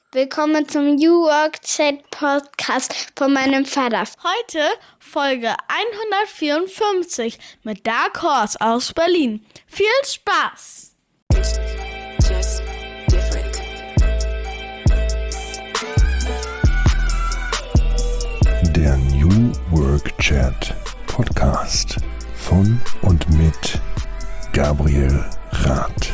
Willkommen zum New Work Chat Podcast von meinem Vater. Heute Folge 154 mit Dark Horse aus Berlin. Viel Spaß! Just different. Der New Work Chat Podcast von und mit Gabriel Rath.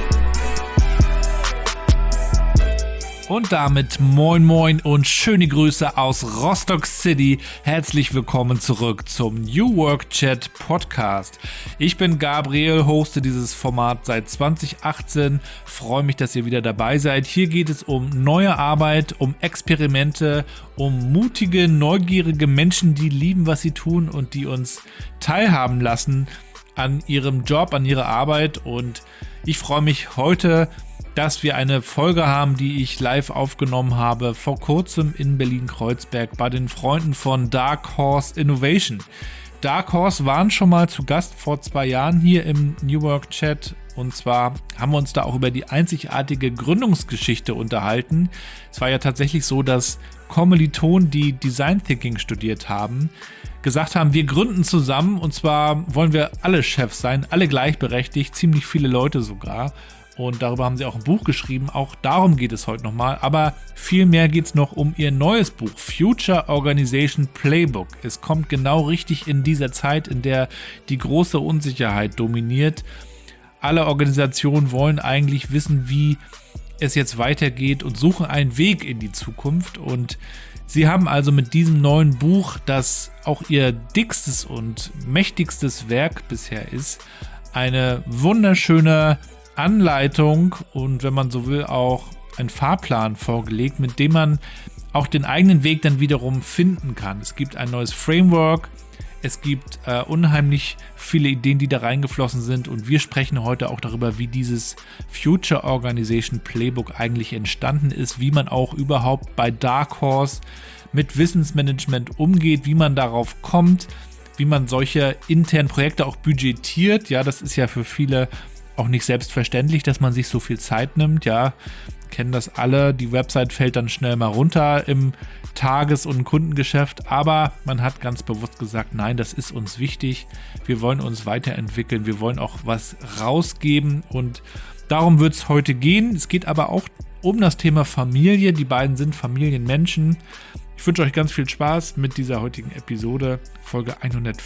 Und damit moin moin und schöne Grüße aus Rostock City. Herzlich willkommen zurück zum New Work Chat Podcast. Ich bin Gabriel, hoste dieses Format seit 2018. Freue mich, dass ihr wieder dabei seid. Hier geht es um neue Arbeit, um Experimente, um mutige, neugierige Menschen, die lieben, was sie tun und die uns teilhaben lassen an ihrem Job, an ihrer Arbeit. Und ich freue mich heute, dass wir eine Folge haben, die ich live aufgenommen habe, vor kurzem in Berlin-Kreuzberg bei den Freunden von Dark Horse Innovation. Dark Horse waren schon mal zu Gast vor 2 Jahren hier im New Work Chat, und zwar haben wir uns da auch über die einzigartige Gründungsgeschichte unterhalten. Es war ja tatsächlich so, dass Kommilitonen, die Design Thinking studiert haben, gesagt haben, wir gründen zusammen, und zwar wollen wir alle Chefs sein, alle gleichberechtigt, ziemlich viele Leute sogar. Und darüber haben sie auch ein Buch geschrieben. Auch darum geht es heute nochmal. Aber viel mehr geht es noch um ihr neues Buch, Future Organization Playbook. Es kommt genau richtig in dieser Zeit, in der die große Unsicherheit dominiert. Alle Organisationen wollen eigentlich wissen, wie es jetzt weitergeht und suchen einen Weg in die Zukunft. Und sie haben also mit diesem neuen Buch, das auch ihr dickstes und mächtigstes Werk bisher ist, eine wunderschöne Anleitung und, wenn man so will, auch einen Fahrplan vorgelegt, mit dem man auch den eigenen Weg dann wiederum finden kann. Es gibt ein neues Framework, es gibt unheimlich viele Ideen, die da reingeflossen sind, und wir sprechen heute auch darüber, wie dieses Future Organization Playbook eigentlich entstanden ist, wie man auch überhaupt bei Dark Horse mit Wissensmanagement umgeht, wie man darauf kommt, wie man solche internen Projekte auch budgetiert. Ja, das ist ja für viele auch nicht selbstverständlich, dass man sich so viel Zeit nimmt. Ja, kennen das alle. Die Website fällt dann schnell mal runter im Tages- und Kundengeschäft. Aber man hat ganz bewusst gesagt, nein, das ist uns wichtig. Wir wollen uns weiterentwickeln. Wir wollen auch was rausgeben. Und darum wird es heute gehen. Es geht aber auch um das Thema Familie. Die beiden sind Familienmenschen. Ich wünsche euch ganz viel Spaß mit dieser heutigen Episode, Folge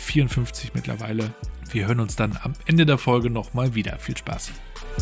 154 mittlerweile. Wir hören uns dann am Ende der Folge nochmal wieder. Viel Spaß.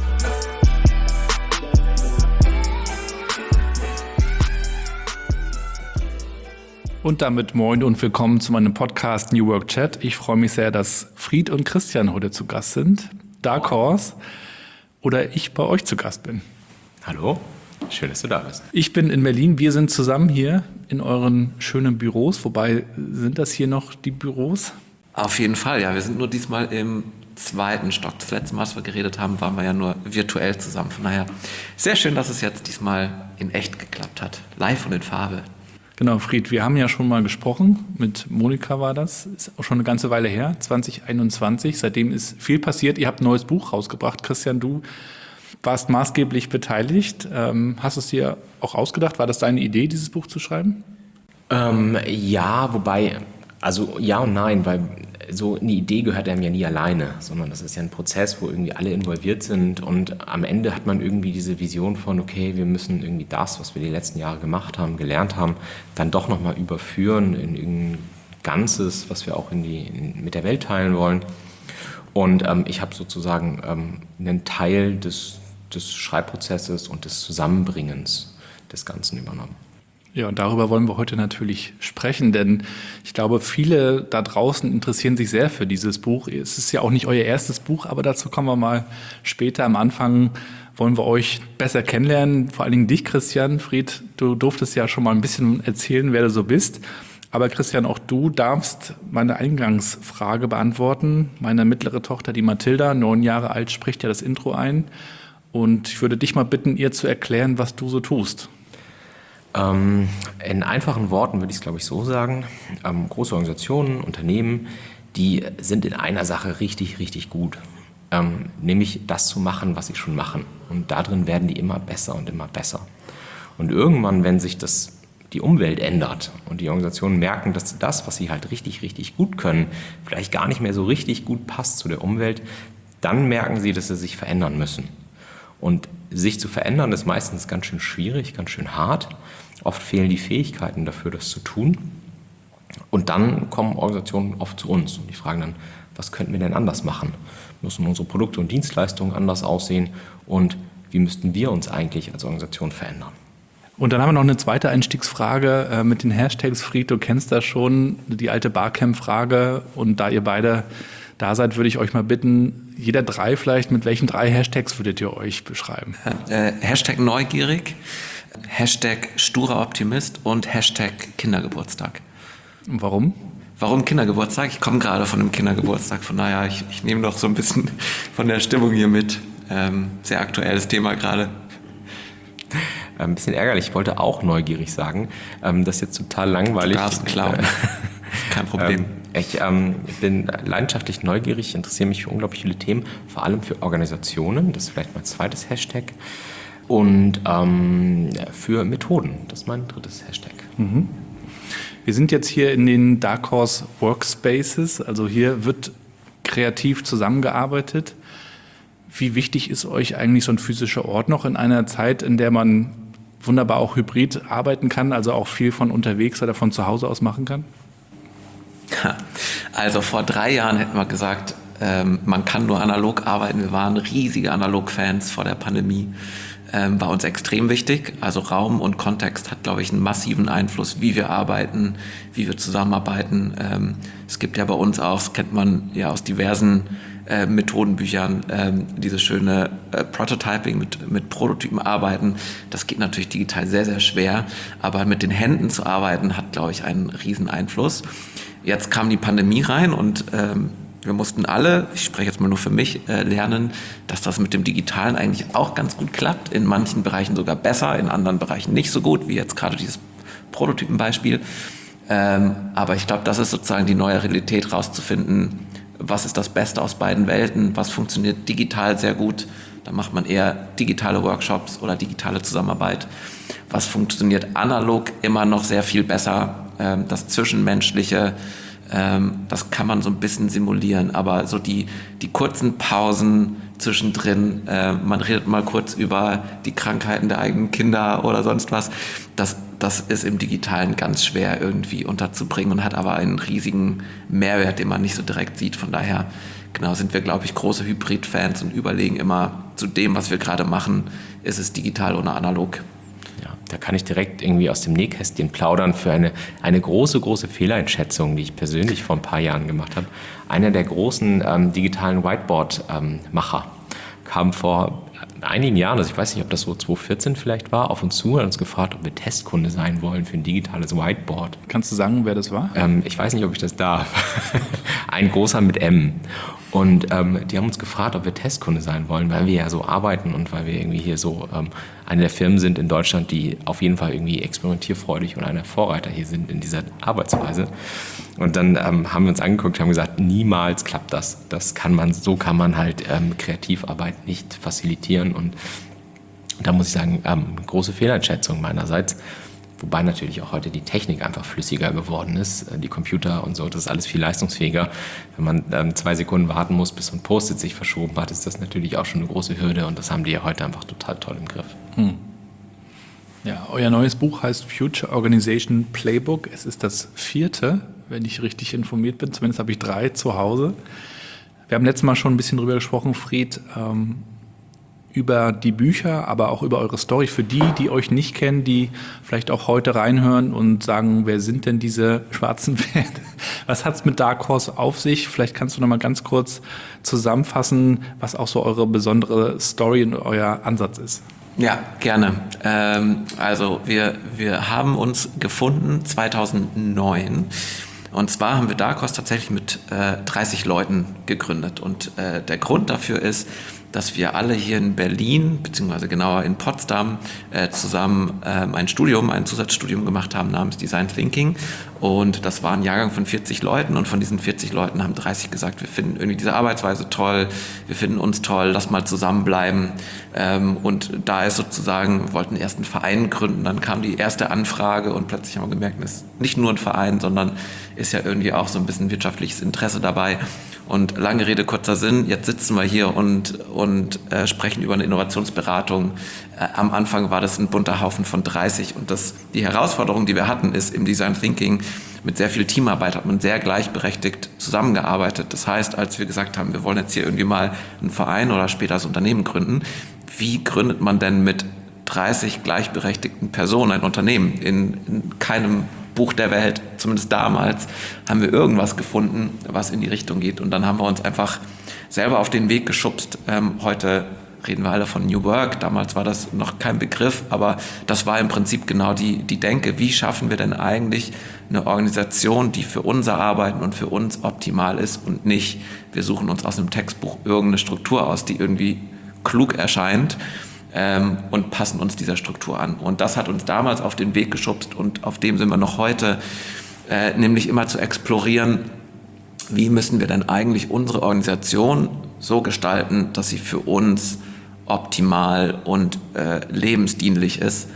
Und damit moin und willkommen zu meinem Podcast New Work Chat. Ich freue mich sehr, dass Fried und Christian heute zu Gast sind. Dark Horse, oder ich bei euch zu Gast bin. Hallo, schön, dass du da bist. Ich bin in Berlin. Wir sind zusammen hier in euren schönen Büros. Wobei, sind das hier noch die Büros? Auf jeden Fall, ja. Wir sind nur diesmal im 2. Stock. Das letzte Mal, als wir geredet haben, waren wir ja nur virtuell zusammen. Von daher sehr schön, dass es jetzt diesmal in echt geklappt hat. Live und in Farbe. Genau, Fried, wir haben ja schon mal gesprochen. Mit Monika war das. Ist auch schon eine ganze Weile her, 2021. Seitdem ist viel passiert. Ihr habt ein neues Buch rausgebracht. Christian, du warst maßgeblich beteiligt. Hast du es dir auch ausgedacht? War das deine Idee, dieses Buch zu schreiben? Ja, wobei, also ja und nein, weil so eine Idee gehört einem ja nie alleine, sondern das ist ja ein Prozess, wo irgendwie alle involviert sind, und am Ende hat man irgendwie diese Vision von, okay, wir müssen irgendwie das, was wir die letzten Jahre gemacht haben, gelernt haben, dann doch nochmal überführen in irgendein Ganzes, was wir auch mit der Welt teilen wollen. Und ich habe sozusagen einen Teil des Schreibprozesses und des Zusammenbringens des Ganzen übernommen. Ja, und darüber wollen wir heute natürlich sprechen, denn ich glaube, viele da draußen interessieren sich sehr für dieses Buch. Es ist ja auch nicht euer erstes Buch, aber dazu kommen wir mal später. Am Anfang wollen wir euch besser kennenlernen, vor allen Dingen dich, Christian. Fried, du durftest ja schon mal ein bisschen erzählen, wer du so bist. Aber Christian, auch du darfst meine Eingangsfrage beantworten. Meine mittlere Tochter, die Mathilda, 9 Jahre alt, spricht ja das Intro ein. Und ich würde dich mal bitten, ihr zu erklären, was du so tust. In einfachen Worten würde ich es, glaube ich, so sagen. Große Organisationen, Unternehmen, die sind in einer Sache richtig, richtig gut. Nämlich das zu machen, was sie schon machen. Und darin werden die immer besser und immer besser. Und irgendwann, wenn sich die Umwelt ändert und die Organisationen merken, dass das, was sie halt richtig, richtig gut können, vielleicht gar nicht mehr so richtig gut passt zu der Umwelt, dann merken sie, dass sie sich verändern müssen. Und sich zu verändern ist meistens ganz schön schwierig, ganz schön hart. Oft fehlen die Fähigkeiten dafür, das zu tun. Und dann kommen Organisationen oft zu uns und die fragen dann, was könnten wir denn anders machen? Müssen unsere Produkte und Dienstleistungen anders aussehen? Und wie müssten wir uns eigentlich als Organisation verändern? Und dann haben wir noch eine zweite Einstiegsfrage mit den Hashtags. Fried, du kennst das schon, die alte Barcamp-Frage. Und da ihr beide da seid, würde ich euch mal bitten, jeder 3 vielleicht, mit welchen 3 Hashtags würdet ihr euch beschreiben? Hashtag neugierig, Hashtag sturer Optimist und Hashtag Kindergeburtstag. Und warum? Warum Kindergeburtstag? Ich komme gerade von einem Kindergeburtstag, von daher, ich nehme doch so ein bisschen von der Stimmung hier mit. Sehr aktuelles Thema gerade. Ein bisschen ärgerlich, ich wollte auch neugierig sagen. Das ist jetzt total langweilig. Du darfst klauen. Kein Problem. Ich bin leidenschaftlich neugierig, interessiere mich für unglaublich viele Themen, vor allem für Organisationen, das ist vielleicht mein zweites Hashtag, und für Methoden, das ist mein drittes Hashtag. Mhm. Wir sind jetzt hier in den Dark Horse Workspaces, also hier wird kreativ zusammengearbeitet. Wie wichtig ist euch eigentlich so ein physischer Ort noch in einer Zeit, in der man wunderbar auch hybrid arbeiten kann, also auch viel von unterwegs oder von zu Hause aus machen kann? Also vor 3 Jahren hätten wir gesagt, man kann nur analog arbeiten. Wir waren riesige Analog-Fans vor der Pandemie. War uns extrem wichtig. Also Raum und Kontext hat, glaube ich, einen massiven Einfluss, wie wir arbeiten, wie wir zusammenarbeiten. Es gibt ja bei uns auch, das kennt man ja aus diversen Methodenbüchern, dieses schöne Prototyping, mit Prototypen arbeiten. Das geht natürlich digital sehr, sehr schwer, aber mit den Händen zu arbeiten hat, glaube ich, einen riesen Einfluss. Jetzt kam die Pandemie rein und wir mussten alle, ich spreche jetzt mal nur für mich, lernen, dass das mit dem Digitalen eigentlich auch ganz gut klappt, in manchen Bereichen sogar besser, in anderen Bereichen nicht so gut, wie jetzt gerade dieses Prototypenbeispiel. Aber ich glaube, das ist sozusagen die neue Realität, rauszufinden, was ist das Beste aus beiden Welten, was funktioniert digital sehr gut, da macht man eher digitale Workshops oder digitale Zusammenarbeit, was funktioniert analog immer noch sehr viel besser, das Zwischenmenschliche, das kann man so ein bisschen simulieren, aber so die kurzen Pausen zwischendrin, man redet mal kurz über die Krankheiten der eigenen Kinder oder sonst was, das ist im Digitalen ganz schwer irgendwie unterzubringen und hat aber einen riesigen Mehrwert, den man nicht so direkt sieht. Von daher, genau, sind wir, glaube ich, große Hybrid-Fans und überlegen immer zu dem, was wir gerade machen, ist es digital oder analog. Ja, da kann ich direkt irgendwie aus dem Nähkästchen plaudern für eine große, große Fehleinschätzung, die ich persönlich vor ein paar Jahren gemacht habe. Einer der großen digitalen Whiteboard-Macher kam vor einigen Jahren, also ich weiß nicht, ob das so 2014 vielleicht war, auf uns zu und hat uns gefragt, ob wir Testkunde sein wollen für ein digitales Whiteboard. Kannst du sagen, wer das war? Ich weiß nicht, ob ich das darf. Ein großer mit M. Und die haben uns gefragt, ob wir Testkunde sein wollen, weil wir ja so arbeiten und weil wir irgendwie hier so eine der Firmen sind in Deutschland, die auf jeden Fall irgendwie experimentierfreudig und einer Vorreiter hier sind in dieser Arbeitsweise. Und dann haben wir uns angeguckt, haben gesagt, niemals klappt das. So kann man halt Kreativarbeit nicht facilitieren. Und da muss ich sagen, große Fehleinschätzung meinerseits. Wobei natürlich auch heute die Technik einfach flüssiger geworden ist. Die Computer und so, das ist alles viel leistungsfähiger. Wenn man 2 Sekunden warten muss, bis so ein Post-it sich verschoben hat, ist das natürlich auch schon eine große Hürde. Und das haben die ja heute einfach total toll im Griff. Ja, euer neues Buch heißt Future Organization Playbook. Es ist das 4., wenn ich richtig informiert bin. Zumindest habe ich 3 zu Hause. Wir haben letztes Mal schon ein bisschen drüber gesprochen, Fried, über die Bücher, aber auch über eure Story. Für die euch nicht kennen, die vielleicht auch heute reinhören und sagen, wer sind denn diese schwarzen Pferde? Was hat es mit Dark Horse auf sich? Vielleicht kannst du noch mal ganz kurz zusammenfassen, was auch so eure besondere Story und euer Ansatz ist. Ja, gerne. Also wir haben uns gefunden 2009. Und zwar haben wir Dark Horse tatsächlich mit 30 Leuten gegründet. Und der Grund dafür ist, dass wir alle hier in Berlin, beziehungsweise genauer in Potsdam, zusammen ein Zusatzstudium gemacht haben namens Design Thinking. Und das war ein Jahrgang von 40 Leuten und von diesen 40 Leuten haben 30 gesagt, wir finden irgendwie diese Arbeitsweise toll, wir finden uns toll, lass mal zusammenbleiben. Und da ist sozusagen, wir wollten erst einen Verein gründen, dann kam die erste Anfrage und plötzlich haben wir gemerkt, das ist nicht nur ein Verein, sondern ist ja irgendwie auch so ein bisschen wirtschaftliches Interesse dabei. Und lange Rede, kurzer Sinn, jetzt sitzen wir hier und sprechen über eine Innovationsberatung. Am Anfang war das ein bunter Haufen von 30 und die Herausforderung, die wir hatten, ist im Design Thinking mit sehr viel Teamarbeit hat man sehr gleichberechtigt zusammengearbeitet. Das heißt, als wir gesagt haben, wir wollen jetzt hier irgendwie mal einen Verein oder später das Unternehmen gründen, wie gründet man denn mit 30 gleichberechtigten Personen ein Unternehmen? In keinem Buch der Welt, zumindest damals, haben wir irgendwas gefunden, was in die Richtung geht. Und dann haben wir uns einfach selber auf den Weg geschubst. Heute reden wir alle von New Work. Damals war das noch kein Begriff, aber das war im Prinzip genau die Denke. Wie schaffen wir denn eigentlich eine Organisation, die für unser Arbeiten und für uns optimal ist und nicht, wir suchen uns aus einem Textbuch irgendeine Struktur aus, die irgendwie klug erscheint, und passen uns dieser Struktur an. Und das hat uns damals auf den Weg geschubst und auf dem sind wir noch heute, nämlich immer zu explorieren, wie müssen wir denn eigentlich unsere Organisation so gestalten, dass sie für uns optimal und lebensdienlich ist.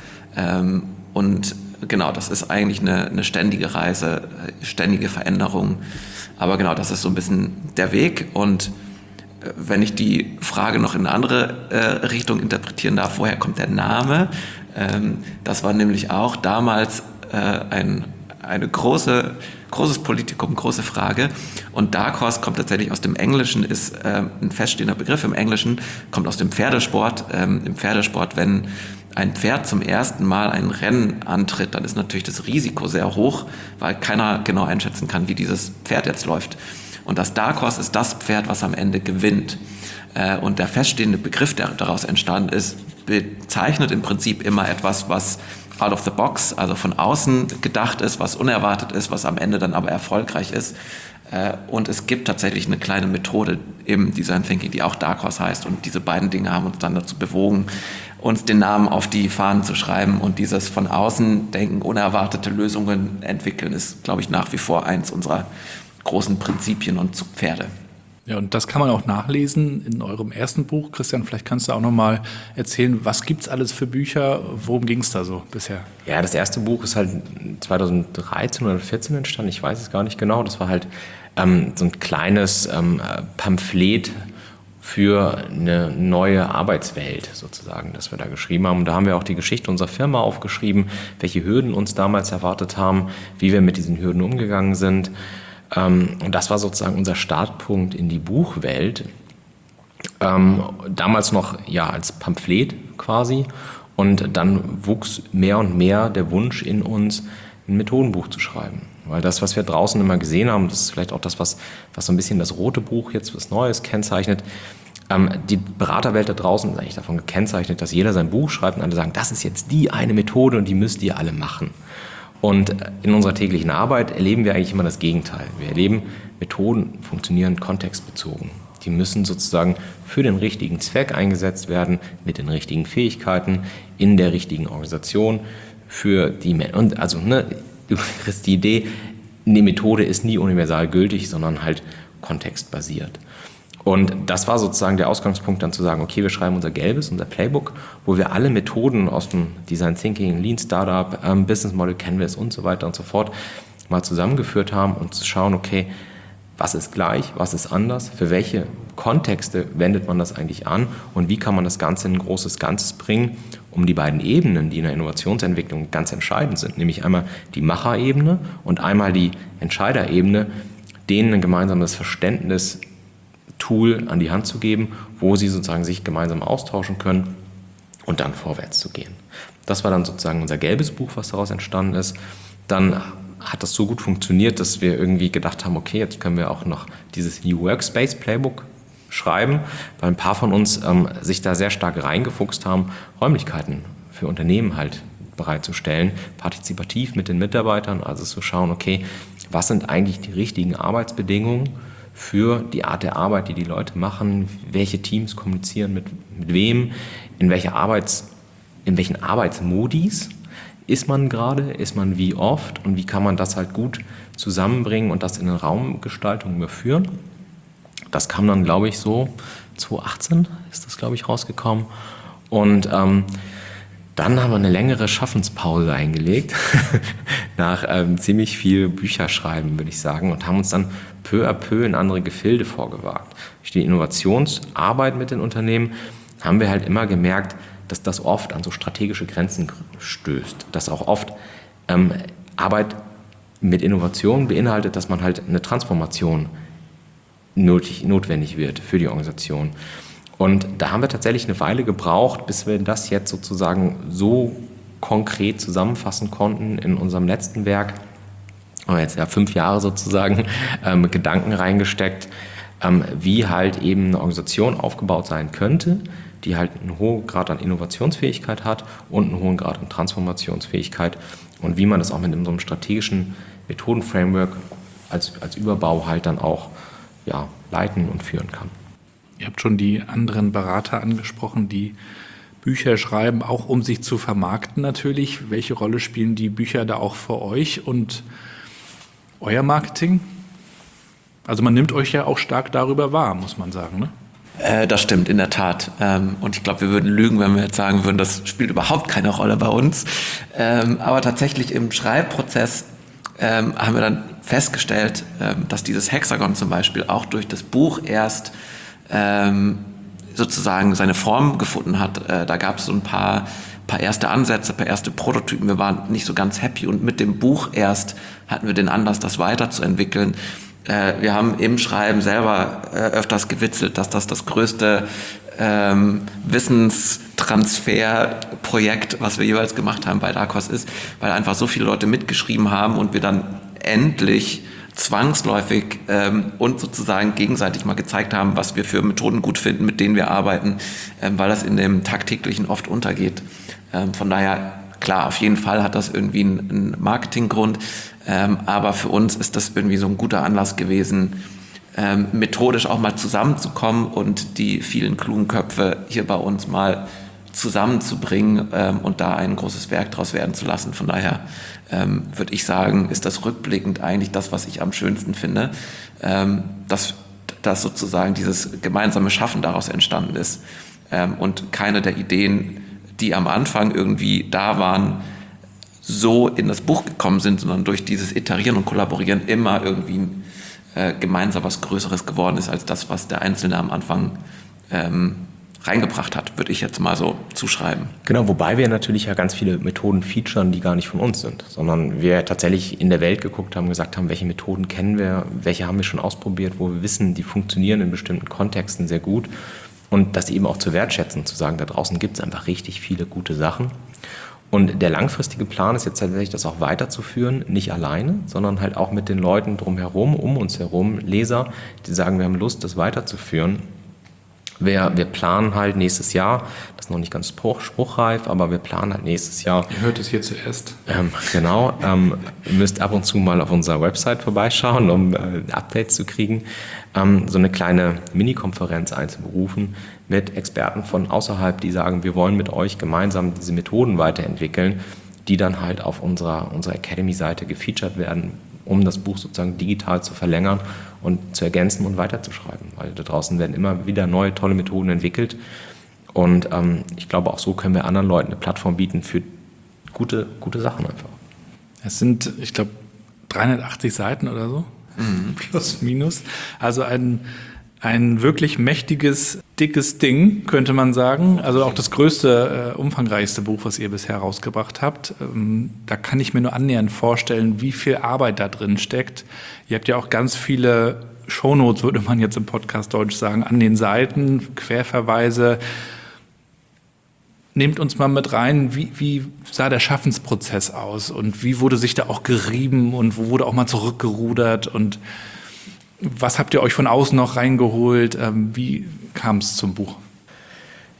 Und genau, das ist eigentlich eine ständige Reise, ständige Veränderung. Aber genau, das ist so ein bisschen der Weg. Und wenn ich die Frage noch in eine andere Richtung interpretieren darf, woher kommt der Name? Das war nämlich auch damals eine großes Politikum, große Frage. Und Dark Horse kommt tatsächlich aus dem Englischen, ist ein feststehender Begriff im Englischen, kommt aus dem Pferdesport. Im Pferdesport, wenn ein Pferd zum ersten Mal ein Rennen antritt, dann ist natürlich das Risiko sehr hoch, weil keiner genau einschätzen kann, wie dieses Pferd jetzt läuft. Und das Dark Horse ist das Pferd, was am Ende gewinnt. Und der feststehende Begriff, der daraus entstanden ist, bezeichnet im Prinzip immer etwas, was out of the box, also von außen gedacht ist, was unerwartet ist, was am Ende dann aber erfolgreich ist. Und es gibt tatsächlich eine kleine Methode im Design Thinking, die auch Dark Horse heißt. Und diese beiden Dinge haben uns dann dazu bewogen, uns den Namen auf die Fahnen zu schreiben. Und dieses von außen denken, unerwartete Lösungen entwickeln, ist, glaube ich, nach wie vor eins unserer großen Prinzipien und Zugpferde. Ja, und das kann man auch nachlesen in eurem ersten Buch. Christian, vielleicht kannst du auch noch mal erzählen, was gibt's alles für Bücher? Worum ging es da so bisher? Ja, das erste Buch ist halt 2013 oder 2014 entstanden. Ich weiß es gar nicht genau. Das war halt so ein kleines Pamphlet für eine neue Arbeitswelt sozusagen, das wir da geschrieben haben. Und da haben wir auch die Geschichte unserer Firma aufgeschrieben, welche Hürden uns damals erwartet haben, wie wir mit diesen Hürden umgegangen sind. Und das war sozusagen unser Startpunkt in die Buchwelt. Damals noch ja als Pamphlet quasi. Und dann wuchs mehr und mehr der Wunsch in uns, ein Methodenbuch zu schreiben. Weil das, was wir draußen immer gesehen haben, das ist vielleicht auch das, was so ein bisschen das rote Buch jetzt was Neues kennzeichnet. Die Beraterwelt da draußen ist eigentlich davon gekennzeichnet, dass jeder sein Buch schreibt und alle sagen, das ist jetzt die eine Methode und die müsst ihr alle machen. Und in unserer täglichen Arbeit erleben wir eigentlich immer das Gegenteil. Wir erleben, Methoden funktionieren kontextbezogen. Die müssen sozusagen für den richtigen Zweck eingesetzt werden, mit den richtigen Fähigkeiten, in der richtigen Organisation, für die Menschen. Und also, du kriegst die Idee, eine Methode ist nie universal gültig, sondern halt kontextbasiert. Und das war sozusagen der Ausgangspunkt, dann zu sagen, okay, wir schreiben unser gelbes, unser Playbook, wo wir alle Methoden aus dem Design Thinking, Lean Startup, Business Model Canvas und so weiter und so fort mal zusammengeführt haben und zu schauen, okay, was ist gleich, was ist anders, für welche Kontexte wendet man das eigentlich an und wie kann man das Ganze in ein großes Ganzes bringen, um die beiden Ebenen, die in der Innovationsentwicklung ganz entscheidend sind, nämlich einmal die Macherebene und einmal die Entscheiderebene, denen ein gemeinsames Verständnis Tool an die Hand zu geben, wo sie sozusagen sich gemeinsam austauschen können und dann vorwärts zu gehen. Das war dann sozusagen unser gelbes Buch, was daraus entstanden ist. Dann hat das so gut funktioniert, dass wir irgendwie gedacht haben, okay, jetzt können wir auch noch dieses New Workspace Playbook schreiben, weil ein paar von uns sich da sehr stark reingefuchst haben, Räumlichkeiten für Unternehmen halt bereitzustellen, partizipativ mit den Mitarbeitern, also zu schauen, okay, was sind eigentlich die richtigen Arbeitsbedingungen für die Art der Arbeit, die die Leute machen, welche Teams kommunizieren mit wem, in welchen Arbeitsmodis ist man gerade, ist man wie oft und wie kann man das halt gut zusammenbringen und das in eine Raumgestaltung überführen. Das kam dann, glaube ich, so 2018 ist das, glaube ich, rausgekommen. Und dann haben wir eine längere Schaffenspause eingelegt, nach ziemlich viel Bücherschreiben, würde ich sagen, und haben uns dann peu à peu in andere Gefilde vorgewagt. Durch die Innovationsarbeit mit den Unternehmen haben wir halt immer gemerkt, dass das oft an so strategische Grenzen stößt. Dass auch oft Arbeit mit Innovation beinhaltet, dass man halt eine Transformation notwendig wird für die Organisation. Und da haben wir tatsächlich eine Weile gebraucht, bis wir das jetzt sozusagen so konkret zusammenfassen konnten in unserem letzten Werk. Haben wir jetzt ja 5 Jahre sozusagen mit Gedanken reingesteckt, wie halt eben eine Organisation aufgebaut sein könnte, die halt einen hohen Grad an Innovationsfähigkeit hat und einen hohen Grad an Transformationsfähigkeit und wie man das auch mit so einem strategischen Methodenframework als Überbau halt dann auch leiten und führen kann. Ihr habt schon die anderen Berater angesprochen, die Bücher schreiben, auch um sich zu vermarkten natürlich. Welche Rolle spielen die Bücher da auch für euch und euer Marketing? Also man nimmt euch ja auch stark darüber wahr, muss man sagen, ne? Das stimmt, in der Tat. Und ich glaube, wir würden lügen, wenn wir jetzt sagen würden, das spielt überhaupt keine Rolle bei uns. Aber tatsächlich im Schreibprozess haben wir dann festgestellt, dass dieses Hexagon zum Beispiel auch durch das Buch erst sozusagen seine Form gefunden hat. Da gab es so ein paar erste Ansätze, ein paar erste Prototypen. Wir waren nicht so ganz happy und mit dem Buch erst hatten wir den Anlass, das weiterzuentwickeln. Wir haben im Schreiben selber öfters gewitzelt, dass das größte Wissenstransferprojekt, was wir jeweils gemacht haben bei Dark Horse ist, weil einfach so viele Leute mitgeschrieben haben und wir dann endlich zwangsläufig und sozusagen gegenseitig mal gezeigt haben, was wir für Methoden gut finden, mit denen wir arbeiten, weil das in dem Tagtäglichen oft untergeht. Von daher, klar, auf jeden Fall hat das irgendwie einen Marketinggrund, aber für uns ist das irgendwie so ein guter Anlass gewesen, methodisch auch mal zusammenzukommen und die vielen klugen Köpfe hier bei uns mal zusammenzubringen und da ein großes Werk draus werden zu lassen. Von daher würde ich sagen, ist das rückblickend eigentlich das, was ich am schönsten finde, dass sozusagen dieses gemeinsame Schaffen daraus entstanden ist und keine der Ideen, die am Anfang irgendwie da waren, so in das Buch gekommen sind, sondern durch dieses Iterieren und Kollaborieren immer irgendwie gemeinsam was Größeres geworden ist, als das, was der Einzelne am Anfang reingebracht hat, würde ich jetzt mal so zuschreiben. Genau, wobei wir natürlich ja ganz viele Methoden featuren, die gar nicht von uns sind, sondern wir tatsächlich in der Welt geguckt haben, gesagt haben, welche Methoden kennen wir, welche haben wir schon ausprobiert, wo wir wissen, die funktionieren in bestimmten Kontexten sehr gut und das eben auch zu wertschätzen, zu sagen, da draußen gibt es einfach richtig viele gute Sachen. Und der langfristige Plan ist jetzt tatsächlich, das auch weiterzuführen, nicht alleine, sondern halt auch mit den Leuten drumherum, um uns herum, Leser, die sagen, wir haben Lust, das weiterzuführen. Wir planen halt nächstes Jahr, das ist noch nicht ganz spruchreif, aber wir planen halt nächstes Jahr. Ihr hört es hier zuerst. Genau, ihr müsst ab und zu mal auf unserer Website vorbeischauen, um Updates zu kriegen. So eine kleine Mini-Konferenz einzuberufen mit Experten von außerhalb, die sagen, wir wollen mit euch gemeinsam diese Methoden weiterentwickeln, die dann halt auf unserer Academy-Seite gefeatured werden, um das Buch sozusagen digital zu verlängern und zu ergänzen und weiterzuschreiben. Weil da draußen werden immer wieder neue, tolle Methoden entwickelt. Und ich glaube, auch so können wir anderen Leuten eine Plattform bieten für gute Sachen einfach. Es sind, ich glaube, 380 Seiten oder so, plus, minus. Also ein wirklich mächtiges, dickes Ding, könnte man sagen. Also auch das größte, umfangreichste Buch, was ihr bisher rausgebracht habt. Da kann ich mir nur annähernd vorstellen, wie viel Arbeit da drin steckt. Ihr habt ja auch ganz viele Shownotes, würde man jetzt im Podcast Deutsch sagen, an den Seiten, Querverweise. Nehmt uns mal mit rein, wie sah der Schaffensprozess aus und wie wurde sich da auch gerieben und wo wurde auch mal zurückgerudert und was habt ihr euch von außen noch reingeholt? Wie kam es zum Buch?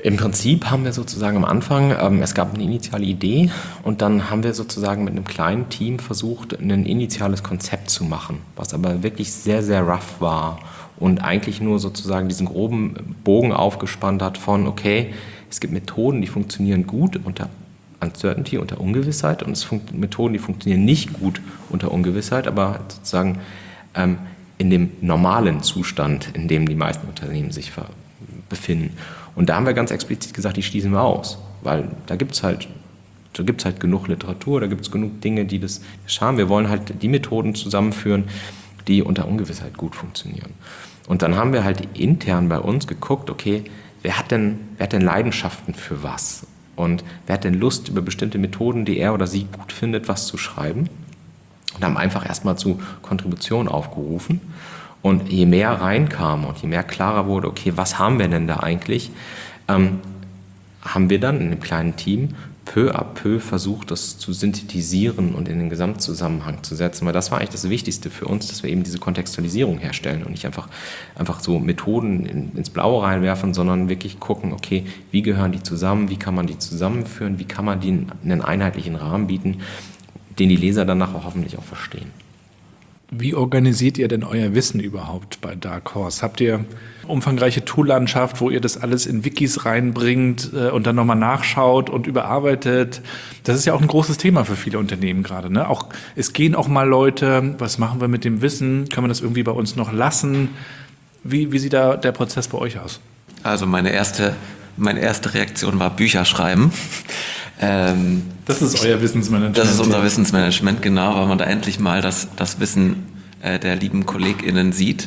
Im Prinzip haben wir sozusagen am Anfang, es gab eine initiale Idee und dann haben wir sozusagen mit einem kleinen Team versucht, ein initiales Konzept zu machen, was aber wirklich sehr, sehr rough war und eigentlich nur sozusagen diesen groben Bogen aufgespannt hat von, okay, es gibt Methoden, die funktionieren gut unter Uncertainty, unter Ungewissheit und es gibt Methoden, die funktionieren nicht gut unter Ungewissheit, aber sozusagen in dem normalen Zustand, in dem die meisten Unternehmen sich befinden. Und da haben wir ganz explizit gesagt, die schließen wir aus, weil da gibt's halt genug Literatur, da gibt es genug Dinge, die das haben. Wir wollen halt die Methoden zusammenführen, die unter Ungewissheit gut funktionieren. Und dann haben wir halt intern bei uns geguckt, okay, wer hat denn Leidenschaften für was? Und wer hat denn Lust, über bestimmte Methoden, die er oder sie gut findet, was zu schreiben? Und haben einfach erstmal zu Kontributionen aufgerufen. Und je mehr reinkam und je mehr klarer wurde, okay, was haben wir denn da eigentlich, haben wir dann in einem kleinen Team peu à peu versucht, das zu synthetisieren und in den Gesamtzusammenhang zu setzen. Weil das war eigentlich das Wichtigste für uns, dass wir eben diese Kontextualisierung herstellen und nicht einfach so Methoden ins Blaue reinwerfen, sondern wirklich gucken, okay, wie gehören die zusammen, wie kann man die zusammenführen, wie kann man die einen einheitlichen Rahmen bieten, den die Leser danach auch hoffentlich auch verstehen. Wie organisiert ihr denn euer Wissen überhaupt bei Dark Horse? Habt ihr umfangreiche Toollandschaft, wo ihr das alles in Wikis reinbringt und dann nochmal nachschaut und überarbeitet? Das ist ja auch ein großes Thema für viele Unternehmen gerade, ne? Es gehen auch mal Leute, was machen wir mit dem Wissen? Können wir das irgendwie bei uns noch lassen? Wie sieht da der Prozess bei euch aus? Also meine erste Reaktion war Bücher schreiben. Das ist euer Wissensmanagement. Das ist unser Wissensmanagement, genau, weil man da endlich mal das Wissen der lieben KollegInnen sieht.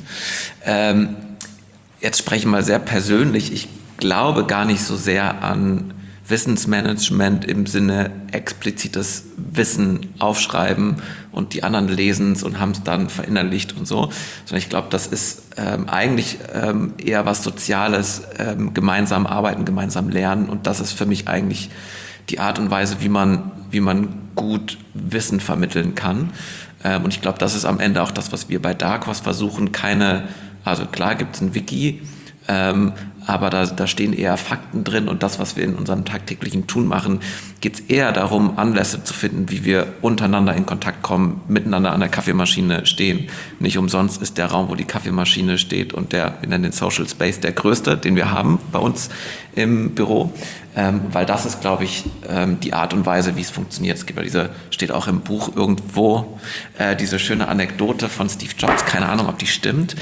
Jetzt sprechen wir sehr persönlich. Ich glaube gar nicht so sehr an Wissensmanagement im Sinne explizites Wissen aufschreiben und die anderen lesen es und haben es dann verinnerlicht und so, sondern ich glaube, das ist eigentlich eher was Soziales, gemeinsam arbeiten, gemeinsam lernen und das ist für mich eigentlich die Art und Weise, wie man gut Wissen vermitteln kann. Und ich glaube, das ist am Ende auch das, was wir bei Dark Horse versuchen. Also klar gibt es ein Wiki, aber da stehen eher Fakten drin und das, was wir in unserem tagtäglichen Tun machen, geht es eher darum, Anlässe zu finden, wie wir untereinander in Kontakt kommen, miteinander an der Kaffeemaschine stehen. Nicht umsonst ist der Raum, wo die Kaffeemaschine steht und wir nennen den Social Space, der größte, den wir haben bei uns im Büro, weil das ist, glaube ich, die Art und Weise, wie es funktioniert. Es gibt ja steht auch im Buch irgendwo, diese schöne Anekdote von Steve Jobs, keine Ahnung, ob die stimmt,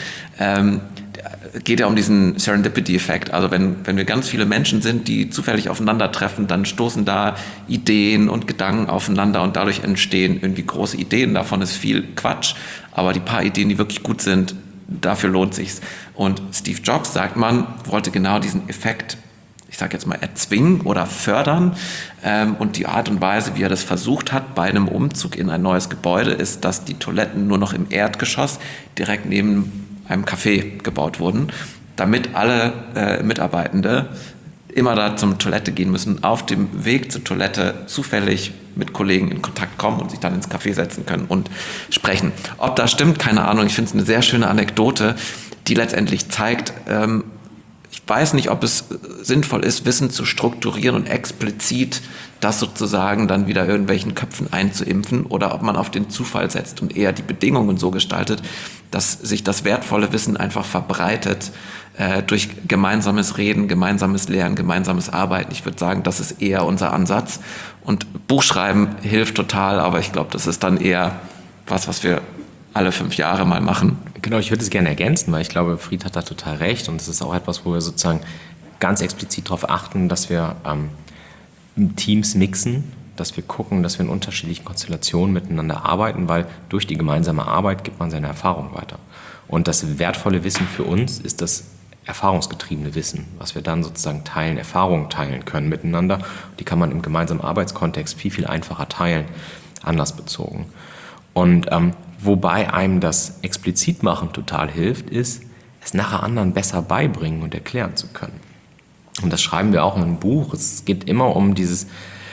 geht ja um diesen Serendipity-Effekt. Also wenn wir ganz viele Menschen sind, die zufällig aufeinandertreffen, dann stoßen da Ideen und Gedanken aufeinander und dadurch entstehen irgendwie große Ideen. Davon ist viel Quatsch, aber die paar Ideen, die wirklich gut sind, dafür lohnt sich's. Und Steve Jobs, sagt man, wollte genau diesen Effekt, ich sage jetzt mal, erzwingen oder fördern. Und die Art und Weise, wie er das versucht hat bei einem Umzug in ein neues Gebäude, ist, dass die Toiletten nur noch im Erdgeschoss direkt neben einem Café gebaut wurden, damit alle Mitarbeitende immer da zum Toilette gehen müssen, auf dem Weg zur Toilette zufällig mit Kollegen in Kontakt kommen und sich dann ins Café setzen können und sprechen. Ob das stimmt, keine Ahnung. Ich finde es eine sehr schöne Anekdote, die letztendlich zeigt, ich weiß nicht, ob es sinnvoll ist, Wissen zu strukturieren und explizit das sozusagen dann wieder irgendwelchen Köpfen einzuimpfen oder ob man auf den Zufall setzt und eher die Bedingungen so gestaltet, dass sich das wertvolle Wissen einfach verbreitet durch gemeinsames Reden, gemeinsames Lernen, gemeinsames Arbeiten. Ich würde sagen, das ist eher unser Ansatz. Und Buchschreiben hilft total, aber ich glaube, das ist dann eher was wir alle 5 Jahre mal machen. Genau, ich würde es gerne ergänzen, weil ich glaube, Fried hat da total recht und es ist auch etwas, wo wir sozusagen ganz explizit darauf achten, dass wir Teams mixen, dass wir gucken, dass wir in unterschiedlichen Konstellationen miteinander arbeiten, weil durch die gemeinsame Arbeit gibt man seine Erfahrung weiter. Und das wertvolle Wissen für uns ist das erfahrungsgetriebene Wissen, was wir dann sozusagen teilen, Erfahrungen teilen können miteinander. Die kann man im gemeinsamen Arbeitskontext viel, viel einfacher teilen, anlassbezogen. Und wobei einem das explizit machen total hilft, ist, es nachher anderen besser beibringen und erklären zu können. Und das schreiben wir auch in einem Buch. Es geht immer um dieses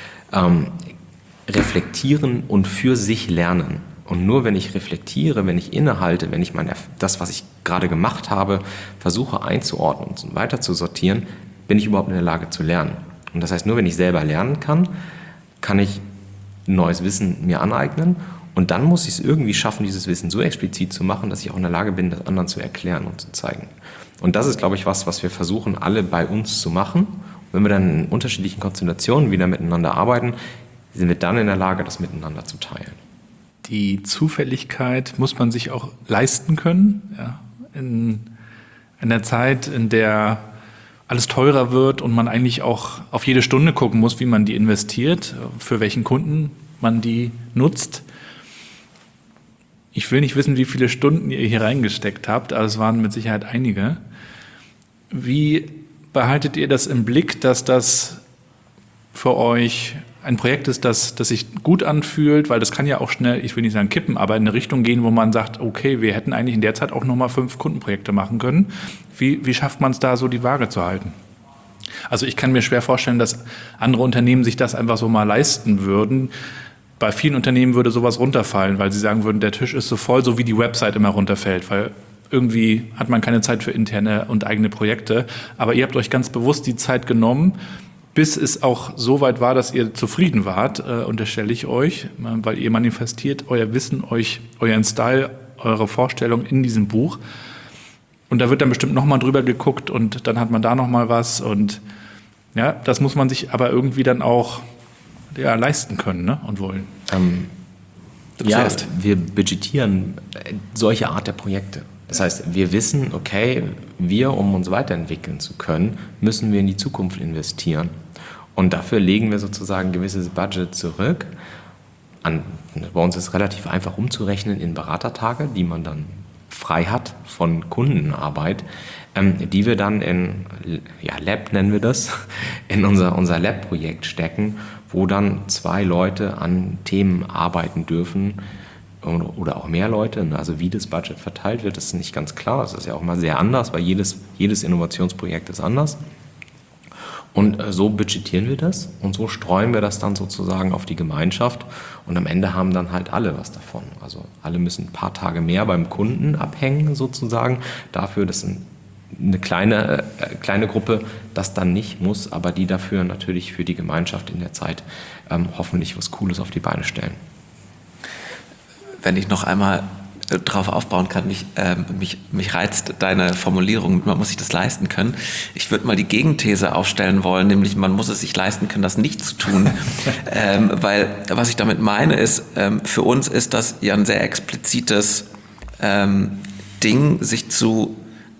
Reflektieren und für sich lernen. Und nur wenn ich reflektiere, wenn ich innehalte, wenn ich das, was ich gerade gemacht habe, versuche einzuordnen und weiter zu sortieren, bin ich überhaupt in der Lage zu lernen. Und das heißt, nur wenn ich selber lernen kann, kann ich neues Wissen mir aneignen und dann muss ich es irgendwie schaffen, dieses Wissen so explizit zu machen, dass ich auch in der Lage bin, das anderen zu erklären und zu zeigen. Und das ist, glaube ich, was wir versuchen, alle bei uns zu machen. Und wenn wir dann in unterschiedlichen Konstellationen wieder miteinander arbeiten, sind wir dann in der Lage, das miteinander zu teilen. Die Zufälligkeit muss man sich auch leisten können. Ja. In einer Zeit, in der alles teurer wird und man eigentlich auch auf jede Stunde gucken muss, wie man die investiert, für welchen Kunden man die nutzt. Ich will nicht wissen, wie viele Stunden ihr hier reingesteckt habt, aber es waren mit Sicherheit einige. Wie behaltet ihr das im Blick, dass das für euch ein Projekt ist, das sich gut anfühlt, weil das kann ja auch schnell, ich will nicht sagen kippen, aber in eine Richtung gehen, wo man sagt, okay, wir hätten eigentlich in der Zeit auch nochmal 5 Kundenprojekte machen können. Wie schafft man es da so, die Waage zu halten? Also ich kann mir schwer vorstellen, dass andere Unternehmen sich das einfach so mal leisten würden. Bei vielen Unternehmen würde sowas runterfallen, weil sie sagen würden, der Tisch ist so voll, so wie die Website immer runterfällt, weil irgendwie hat man keine Zeit für interne und eigene Projekte. Aber ihr habt euch ganz bewusst die Zeit genommen, bis es auch so weit war, dass ihr zufrieden wart, unterstelle ich euch, weil ihr manifestiert euer Wissen, euren Style, eure Vorstellung in diesem Buch. Und da wird dann bestimmt nochmal drüber geguckt und dann hat man da nochmal was. Und ja, das muss man sich aber irgendwie dann auch leisten können, ne? Und wollen. Ja, wir budgetieren solche Art der Projekte. Das heißt, wir wissen, okay, um uns weiterentwickeln zu können, müssen wir in die Zukunft investieren. Und dafür legen wir sozusagen ein gewisses Budget zurück. Bei uns ist es relativ einfach umzurechnen in Beratertage, die man dann frei hat von Kundenarbeit, die wir dann in Lab, nennen wir das, in unser Lab-Projekt stecken, wo dann 2 Leute an Themen arbeiten dürfen, oder auch mehr Leute. Also wie das Budget verteilt wird, ist nicht ganz klar. Das ist ja auch mal sehr anders, weil jedes Innovationsprojekt ist anders. Und so budgetieren wir das und so streuen wir das dann sozusagen auf die Gemeinschaft und am Ende haben dann halt alle was davon. Also alle müssen ein paar Tage mehr beim Kunden abhängen sozusagen, dafür, dass eine kleine Gruppe das dann nicht muss, aber die dafür natürlich für die Gemeinschaft in der Zeit hoffentlich was Cooles auf die Beine stellen. Wenn ich noch einmal drauf aufbauen kann, mich reizt deine Formulierung, man muss sich das leisten können. Ich würde mal die Gegenthese aufstellen wollen, nämlich man muss es sich leisten können, das nicht zu tun. Weil was ich damit meine ist, für uns ist das ja ein sehr explizites Ding, sich zum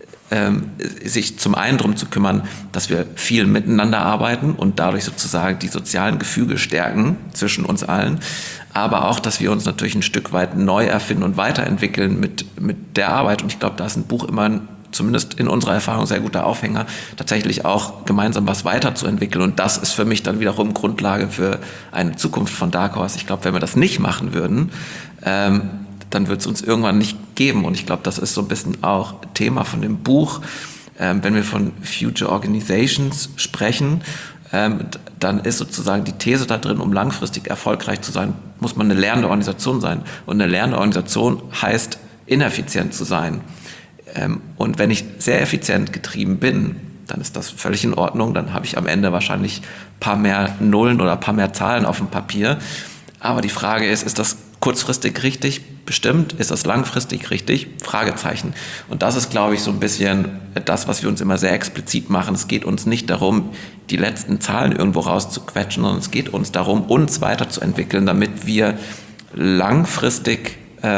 einen darum zu kümmern, dass wir viel miteinander arbeiten und dadurch sozusagen die sozialen Gefüge stärken zwischen uns allen, aber auch, dass wir uns natürlich ein Stück weit neu erfinden und weiterentwickeln mit der Arbeit. Und ich glaube, da ist ein Buch immer, zumindest in unserer Erfahrung, sehr guter Aufhänger, tatsächlich auch gemeinsam was weiterzuentwickeln. Und das ist für mich dann wiederum Grundlage für eine Zukunft von Dark Horse. Ich glaube, wenn wir das nicht machen würden, dann wird es uns irgendwann nicht geben. Und ich glaube, das ist so ein bisschen auch Thema von dem Buch. Wenn wir von Future Organizations sprechen, dann ist sozusagen die These da drin, um langfristig erfolgreich zu sein, muss man eine lernende Organisation sein. Und eine lernende Organisation heißt, ineffizient zu sein. Und wenn ich sehr effizient getrieben bin, dann ist das völlig in Ordnung. Dann habe ich am Ende wahrscheinlich ein paar mehr Nullen oder ein paar mehr Zahlen auf dem Papier. Aber die Frage ist das kurzfristig richtig? Bestimmt. Ist das langfristig richtig? Fragezeichen. Und das ist, glaube ich, so ein bisschen das, was wir uns immer sehr explizit machen. Es geht uns nicht darum, die letzten Zahlen irgendwo rauszuquetschen, sondern es geht uns darum, uns weiterzuentwickeln, damit wir langfristig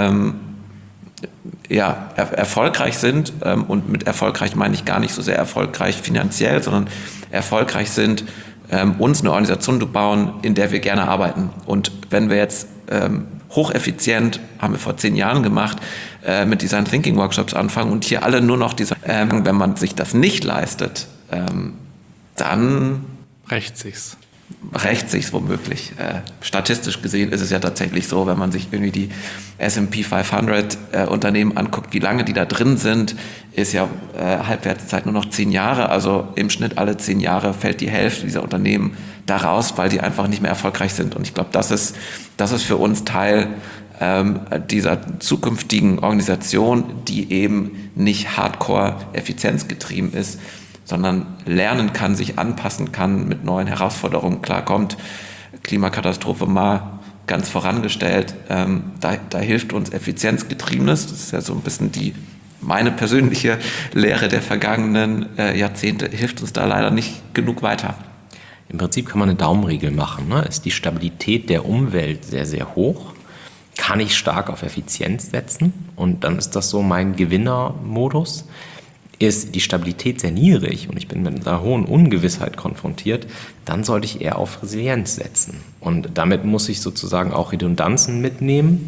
erfolgreich sind. Und mit erfolgreich meine ich gar nicht so sehr erfolgreich finanziell, sondern erfolgreich sind, uns eine Organisation zu bauen, in der wir gerne arbeiten. Und wenn wir jetzt hocheffizient, haben wir vor 10 Jahren gemacht, mit Design Thinking Workshops anfangen und hier alle nur noch wenn man sich das nicht leistet, dann rächt sich's womöglich. Statistisch gesehen ist es ja tatsächlich so, wenn man sich irgendwie die S&P 500 Unternehmen anguckt, wie lange die da drin sind, ist ja Halbwertszeit nur noch 10 Jahre. Also im Schnitt alle 10 Jahre fällt die Hälfte dieser Unternehmen da raus, weil die einfach nicht mehr erfolgreich sind. Und ich glaube, das ist für uns Teil dieser zukünftigen Organisation, die eben nicht hardcore effizienzgetrieben ist, sondern lernen kann, sich anpassen kann, mit neuen Herausforderungen klarkommt. Klimakatastrophe mal ganz vorangestellt. Da hilft uns Effizienzgetriebenes. Das ist ja so ein bisschen meine persönliche Lehre der vergangenen Jahrzehnte, hilft uns da leider nicht genug weiter. Im Prinzip kann man eine Daumenregel machen. Ne? Ist die Stabilität der Umwelt sehr, sehr hoch? Kann ich stark auf Effizienz setzen? Und dann ist das so mein Gewinnermodus. Ist die Stabilität sehr niedrig und ich bin mit einer hohen Ungewissheit konfrontiert, dann sollte ich eher auf Resilienz setzen. Und damit muss ich sozusagen auch Redundanzen mitnehmen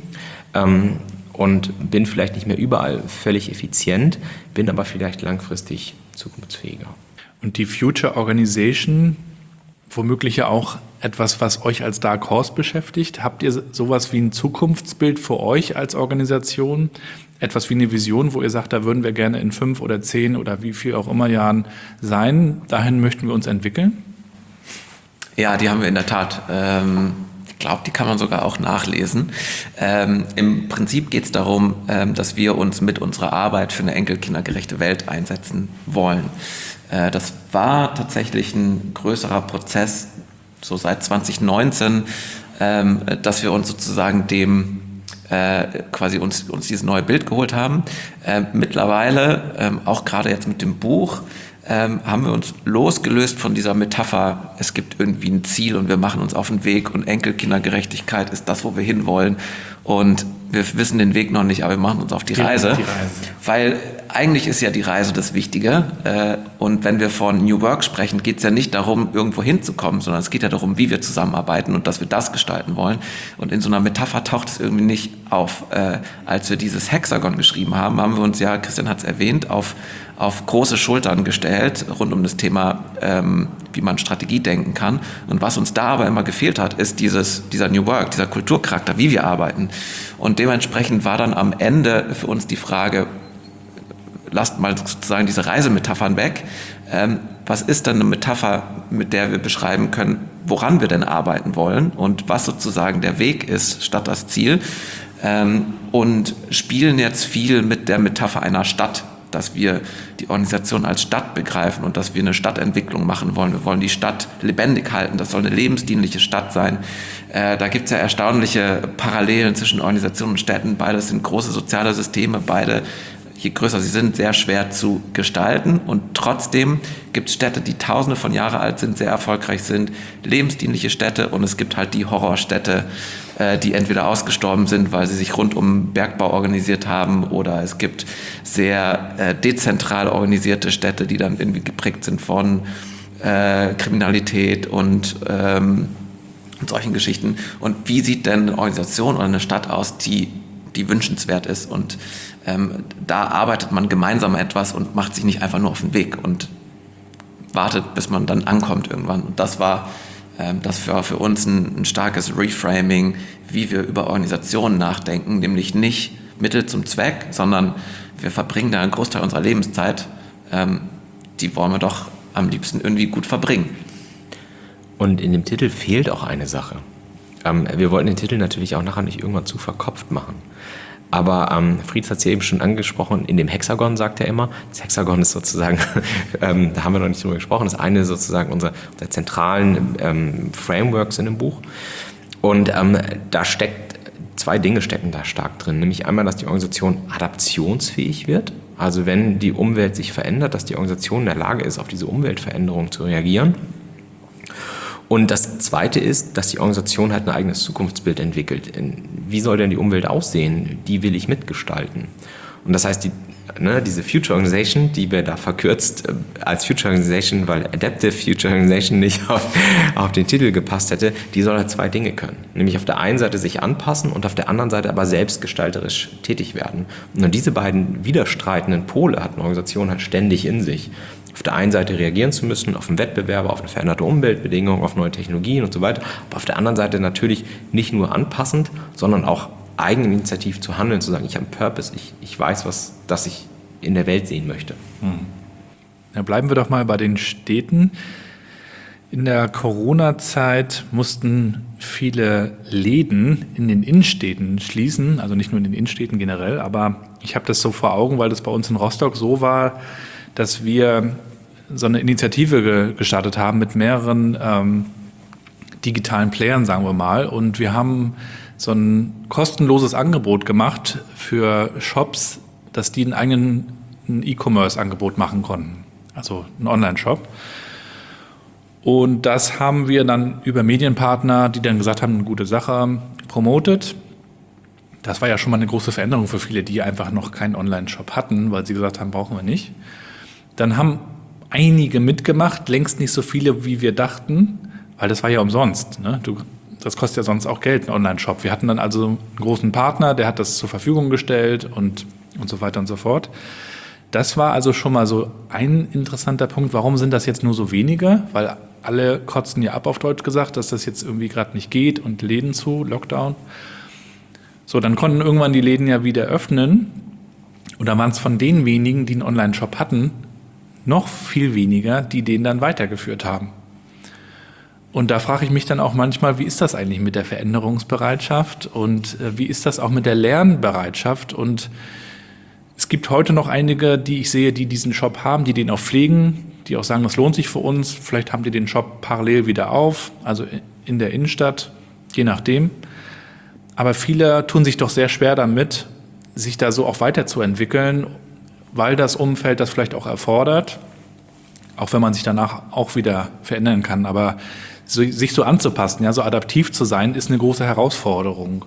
und bin vielleicht nicht mehr überall völlig effizient, bin aber vielleicht langfristig zukunftsfähiger. Und die Future Organization, womöglich ja auch etwas, was euch als Dark Horse beschäftigt. Habt ihr sowas wie ein Zukunftsbild für euch als Organisation? Etwas wie eine Vision, wo ihr sagt, da würden wir gerne in 5 oder 10 oder wie viel auch immer Jahren sein. Dahin möchten wir uns entwickeln? Ja, die haben wir in der Tat. Ich glaube, die kann man sogar auch nachlesen. Im Prinzip geht es darum, dass wir uns mit unserer Arbeit für eine enkelkindergerechte Welt einsetzen wollen. Das war tatsächlich ein größerer Prozess, so seit 2019, dass wir uns sozusagen quasi uns dieses neue Bild geholt haben. Mittlerweile, auch gerade jetzt mit dem Buch, haben wir uns losgelöst von dieser Metapher, es gibt irgendwie ein Ziel und wir machen uns auf den Weg und Enkelkindergerechtigkeit ist das, wo wir hinwollen und wir wissen den Weg noch nicht, aber wir machen uns auf die Reise. Weil eigentlich ist ja die Reise das Wichtige und wenn wir von New Work sprechen, geht es ja nicht darum, irgendwo hinzukommen, sondern es geht ja darum, wie wir zusammenarbeiten und dass wir das gestalten wollen und in so einer Metapher taucht es irgendwie nicht auf. Als wir dieses Hexagon geschrieben haben, haben wir uns ja, Christian hat es erwähnt, auf große Schultern gestellt, rund um das Thema, wie man Strategie denken kann. Und was uns da aber immer gefehlt hat, ist dieser New Work, dieser Kulturcharakter, wie wir arbeiten. Und dementsprechend war dann am Ende für uns die Frage, lasst mal sozusagen diese Reisemetaphern weg. Was ist denn eine Metapher, mit der wir beschreiben können, woran wir denn arbeiten wollen und was sozusagen der Weg ist statt das Ziel? Und spielen jetzt viel mit der Metapher einer Stadt, dass wir die Organisation als Stadt begreifen und dass wir eine Stadtentwicklung machen wollen. Wir wollen die Stadt lebendig halten, das soll eine lebensdienliche Stadt sein. Da gibt es ja erstaunliche Parallelen zwischen Organisationen und Städten. Beides sind große soziale Systeme, beide, je größer sie sind, sehr schwer zu gestalten. Und trotzdem gibt es Städte, die tausende von Jahren alt sind, sehr erfolgreich sind, lebensdienliche Städte und es gibt halt die Horrorstädte, die entweder ausgestorben sind, weil sie sich rund um Bergbau organisiert haben oder es gibt sehr dezentral organisierte Städte, die dann irgendwie geprägt sind von Kriminalität und solchen Geschichten. Und wie sieht denn eine Organisation oder eine Stadt aus, die wünschenswert ist? Und da arbeitet man gemeinsam etwas und macht sich nicht einfach nur auf den Weg und wartet, bis man dann ankommt irgendwann. Und das war für uns ein starkes Reframing, wie wir über Organisationen nachdenken, nämlich nicht Mittel zum Zweck, sondern wir verbringen da einen Großteil unserer Lebenszeit, die wollen wir doch am liebsten irgendwie gut verbringen. Und in dem Titel fehlt auch eine Sache. Wir wollten den Titel natürlich auch nachher nicht irgendwann zu verkopft machen. Aber Frieds hat es ja eben schon angesprochen, in dem Hexagon sagt er immer, das Hexagon ist sozusagen, da haben wir noch nicht drüber gesprochen, das eine sozusagen unser zentralen Frameworks in dem Buch. Und da zwei Dinge stecken da stark drin, nämlich einmal, dass die Organisation adaptionsfähig wird, also wenn die Umwelt sich verändert, dass die Organisation in der Lage ist, auf diese Umweltveränderung zu reagieren. Und das Zweite ist, dass die Organisation halt ein eigenes Zukunftsbild entwickelt. Wie soll denn die Umwelt aussehen? Die will ich mitgestalten. Und das heißt, diese Future Organization, die wir da verkürzt als Future Organization, weil Adaptive Future Organization nicht auf den Titel gepasst hätte, die soll halt zwei Dinge können. Nämlich auf der einen Seite sich anpassen und auf der anderen Seite aber selbstgestalterisch tätig werden. Und diese beiden widerstreitenden Pole hat eine Organisation halt ständig in sich. Auf der einen Seite reagieren zu müssen, auf einen Wettbewerb, auf eine veränderte Umweltbedingungen, auf neue Technologien und so weiter. Aber auf der anderen Seite natürlich nicht nur anpassend, sondern auch eigeninitiativ zu handeln, zu sagen, ich habe einen Purpose, ich weiß, das ich in der Welt sehen möchte. Ja, bleiben wir doch mal bei den Städten. In der Corona-Zeit mussten viele Läden in den Innenstädten schließen, also nicht nur in den Innenstädten generell, aber ich habe das so vor Augen, weil das bei uns in Rostock so war, dass wir so eine Initiative gestartet haben mit mehreren digitalen Playern, sagen wir mal. Und wir haben so ein kostenloses Angebot gemacht für Shops, dass die ein eigenes E-Commerce-Angebot machen konnten. Also ein Online-Shop. Und das haben wir dann über Medienpartner, die dann gesagt haben, eine gute Sache, promotet. Das war ja schon mal eine große Veränderung für viele, die einfach noch keinen Online-Shop hatten, weil sie gesagt haben, brauchen wir nicht. Dann haben einige mitgemacht, längst nicht so viele, wie wir dachten, weil das war ja umsonst. Ne? Das kostet ja sonst auch Geld, ein Online-Shop. Wir hatten dann also einen großen Partner, der hat das zur Verfügung gestellt und so weiter und so fort. Das war also schon mal so ein interessanter Punkt. Warum sind das jetzt nur so wenige? Weil alle kotzen ja ab, auf Deutsch gesagt, dass das jetzt irgendwie gerade nicht geht und Läden zu, Lockdown. So, dann konnten irgendwann die Läden ja wieder öffnen. Und dann waren es von den wenigen, die einen Online-Shop hatten, noch viel weniger, die den dann weitergeführt haben. Und da frage ich mich dann auch manchmal, wie ist das eigentlich mit der Veränderungsbereitschaft und wie ist das auch mit der Lernbereitschaft? Und es gibt heute noch einige, die ich sehe, die diesen Shop haben, die den auch pflegen, die auch sagen, das lohnt sich für uns. Vielleicht haben die den Shop parallel wieder auf, also in der Innenstadt, je nachdem. Aber viele tun sich doch sehr schwer damit, sich da so auch weiterzuentwickeln, weil das Umfeld das vielleicht auch erfordert, auch wenn man sich danach auch wieder verändern kann. Aber sich so anzupassen, ja, so adaptiv zu sein, ist eine große Herausforderung.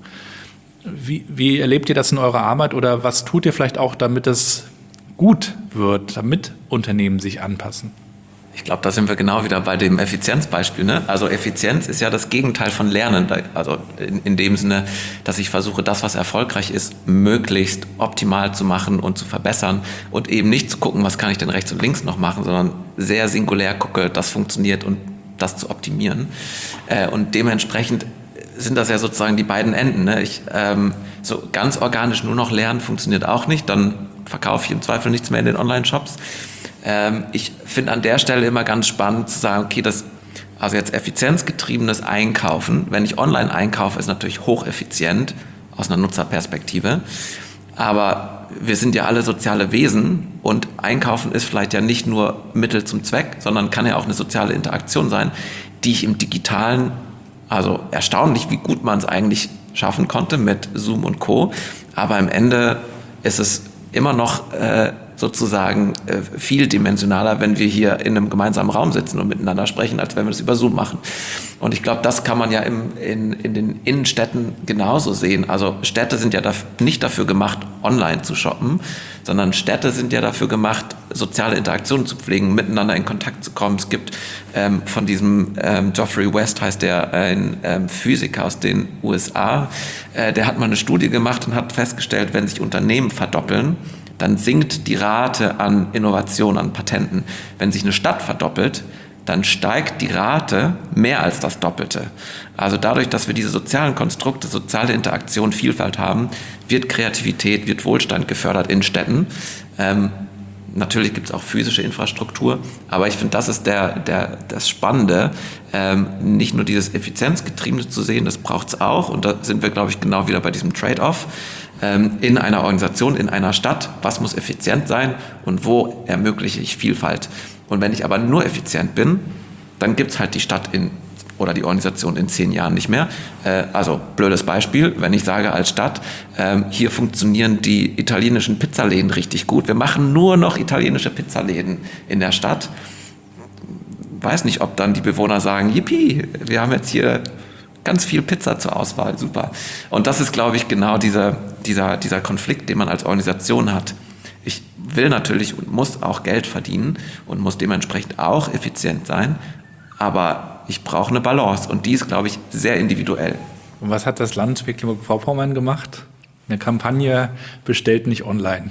Wie erlebt ihr das in eurer Arbeit oder was tut ihr vielleicht auch, damit es gut wird, damit Unternehmen sich anpassen? Ich glaube, da sind wir genau wieder bei dem Effizienzbeispiel. Ne? Also Effizienz ist ja das Gegenteil von Lernen. Also in dem Sinne, dass ich versuche, das, was erfolgreich ist, möglichst optimal zu machen und zu verbessern und eben nicht zu gucken, was kann ich denn rechts und links noch machen, sondern sehr singulär gucke, das funktioniert und das zu optimieren. Und dementsprechend sind das ja sozusagen die beiden Enden. Ne? So ganz organisch nur noch lernen funktioniert auch nicht. Dann verkaufe ich im Zweifel nichts mehr in den Online-Shops. Ich finde an der Stelle immer ganz spannend zu sagen, okay, also jetzt effizienzgetriebenes Einkaufen, wenn ich online einkaufe, ist natürlich hocheffizient aus einer Nutzerperspektive. Aber wir sind ja alle soziale Wesen und Einkaufen ist vielleicht ja nicht nur Mittel zum Zweck, sondern kann ja auch eine soziale Interaktion sein, die ich im Digitalen, also erstaunlich, wie gut man es eigentlich schaffen konnte mit Zoom und Co. Aber am Ende ist es immer noch sozusagen vieldimensionaler, wenn wir hier in einem gemeinsamen Raum sitzen und miteinander sprechen, als wenn wir das über Zoom machen. Und ich glaube, das kann man ja in den Innenstädten genauso sehen. Also Städte sind ja nicht dafür gemacht, online zu shoppen, sondern Städte sind ja dafür gemacht, soziale Interaktionen zu pflegen, miteinander in Kontakt zu kommen. Es gibt von diesem Geoffrey West, heißt der, ein Physiker aus den USA, der hat mal eine Studie gemacht und hat festgestellt, wenn sich Unternehmen verdoppeln, dann sinkt die Rate an Innovation, an Patenten. Wenn sich eine Stadt verdoppelt, dann steigt die Rate mehr als das Doppelte. Also dadurch, dass wir diese sozialen Konstrukte, soziale Interaktion, Vielfalt haben, wird Kreativität, wird Wohlstand gefördert in Städten. Natürlich gibt es auch physische Infrastruktur, aber ich finde, das ist das Spannende, nicht nur dieses Effizienzgetriebene zu sehen, das braucht es auch, und da sind wir, glaube ich, genau wieder bei diesem Trade-off in einer Organisation, in einer Stadt, was muss effizient sein und wo ermögliche ich Vielfalt. Und wenn ich aber nur effizient bin, dann gibt es halt die Stadt oder die Organisation in 10 Jahren nicht mehr. Also blödes Beispiel, wenn ich sage als Stadt, hier funktionieren die italienischen Pizzaläden richtig gut. Wir machen nur noch italienische Pizzaläden in der Stadt. Weiß nicht, ob dann die Bewohner sagen, yippie, wir haben jetzt hier ganz viel Pizza zur Auswahl, super. Und das ist, glaube ich, genau dieser Konflikt, den man als Organisation hat. Ich will natürlich und muss auch Geld verdienen und muss dementsprechend auch effizient sein, aber ich brauche eine Balance und die ist, glaube ich, sehr individuell. Und was hat das Land Mecklenburg-Vorpommern gemacht? Eine Kampagne bestellt nicht online.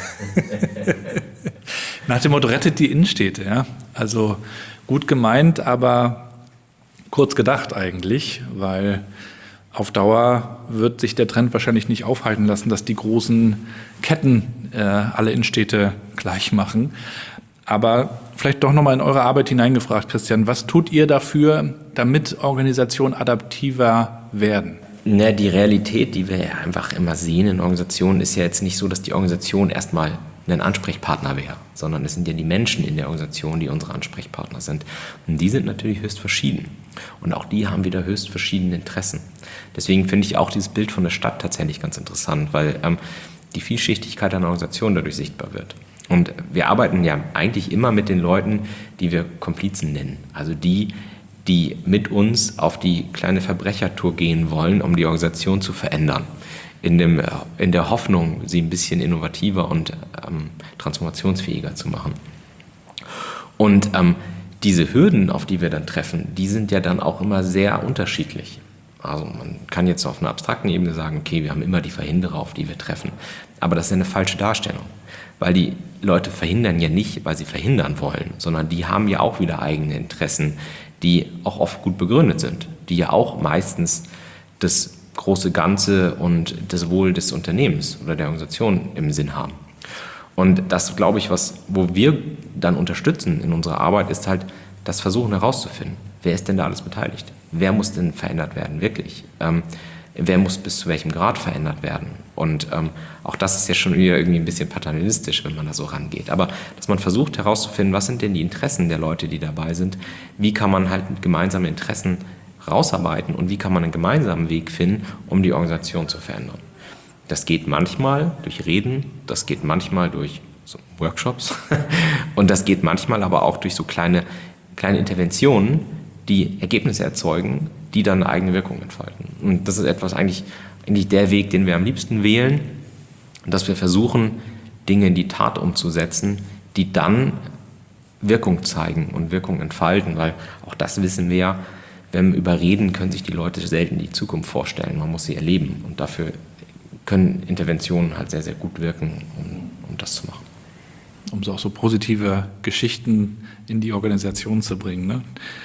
Nach dem Motto, rettet die Innenstädte. Ja? Also gut gemeint, aber kurz gedacht eigentlich, weil auf Dauer wird sich der Trend wahrscheinlich nicht aufhalten lassen, dass die großen Ketten alle Innenstädte gleich machen. Aber vielleicht doch nochmal in eure Arbeit hineingefragt, Christian, was tut ihr dafür, damit Organisationen adaptiver werden? Die Realität, die wir ja einfach immer sehen in Organisationen, ist ja jetzt nicht so, dass die Organisation erstmal ein Ansprechpartner wäre, sondern es sind ja die Menschen in der Organisation, die unsere Ansprechpartner sind. Und die sind natürlich höchst verschieden. Und auch die haben wieder höchst verschiedene Interessen. Deswegen finde ich auch dieses Bild von der Stadt tatsächlich ganz interessant, weil die Vielschichtigkeit einer Organisation dadurch sichtbar wird. Und wir arbeiten ja eigentlich immer mit den Leuten, die wir Komplizen nennen. Also die mit uns auf die kleine Verbrechertour gehen wollen, um die Organisation zu verändern. In der Hoffnung, sie ein bisschen innovativer und transformationsfähiger zu machen. Und diese Hürden, auf die wir dann treffen, die sind ja dann auch immer sehr unterschiedlich. Also man kann jetzt auf einer abstrakten Ebene sagen, okay, wir haben immer die Verhinderer, auf die wir treffen. Aber das ist eine falsche Darstellung, weil die Leute verhindern ja nicht, weil sie verhindern wollen, sondern die haben ja auch wieder eigene Interessen, die auch oft gut begründet sind, die ja auch meistens das große Ganze und das Wohl des Unternehmens oder der Organisation im Sinn haben. Und das, glaube ich, wo wir dann unterstützen in unserer Arbeit, ist halt das Versuchen herauszufinden, wer ist denn da alles beteiligt? Wer muss denn verändert werden, wirklich? Wer muss bis zu welchem Grad verändert werden? Und auch das ist ja schon wieder irgendwie ein bisschen paternalistisch, wenn man da so rangeht. Aber dass man versucht herauszufinden, was sind denn die Interessen der Leute, die dabei sind? Wie kann man halt gemeinsame Interessen rausarbeiten und wie kann man einen gemeinsamen Weg finden, um die Organisation zu verändern? Das geht manchmal durch Reden, das geht manchmal durch so Workshops und das geht manchmal aber auch durch so kleine Interventionen, die Ergebnisse erzeugen, die dann eine eigene Wirkung entfalten. Und das ist etwas eigentlich der Weg, den wir am liebsten wählen, dass wir versuchen, Dinge in die Tat umzusetzen, die dann Wirkung zeigen und Wirkung entfalten, weil auch das wissen wir ja, wenn wir überreden, können sich die Leute selten die Zukunft vorstellen. Man muss sie erleben. Und dafür können Interventionen halt sehr, sehr gut wirken, um das zu machen. Um so auch so positive Geschichten in die Organisation zu bringen. Ne?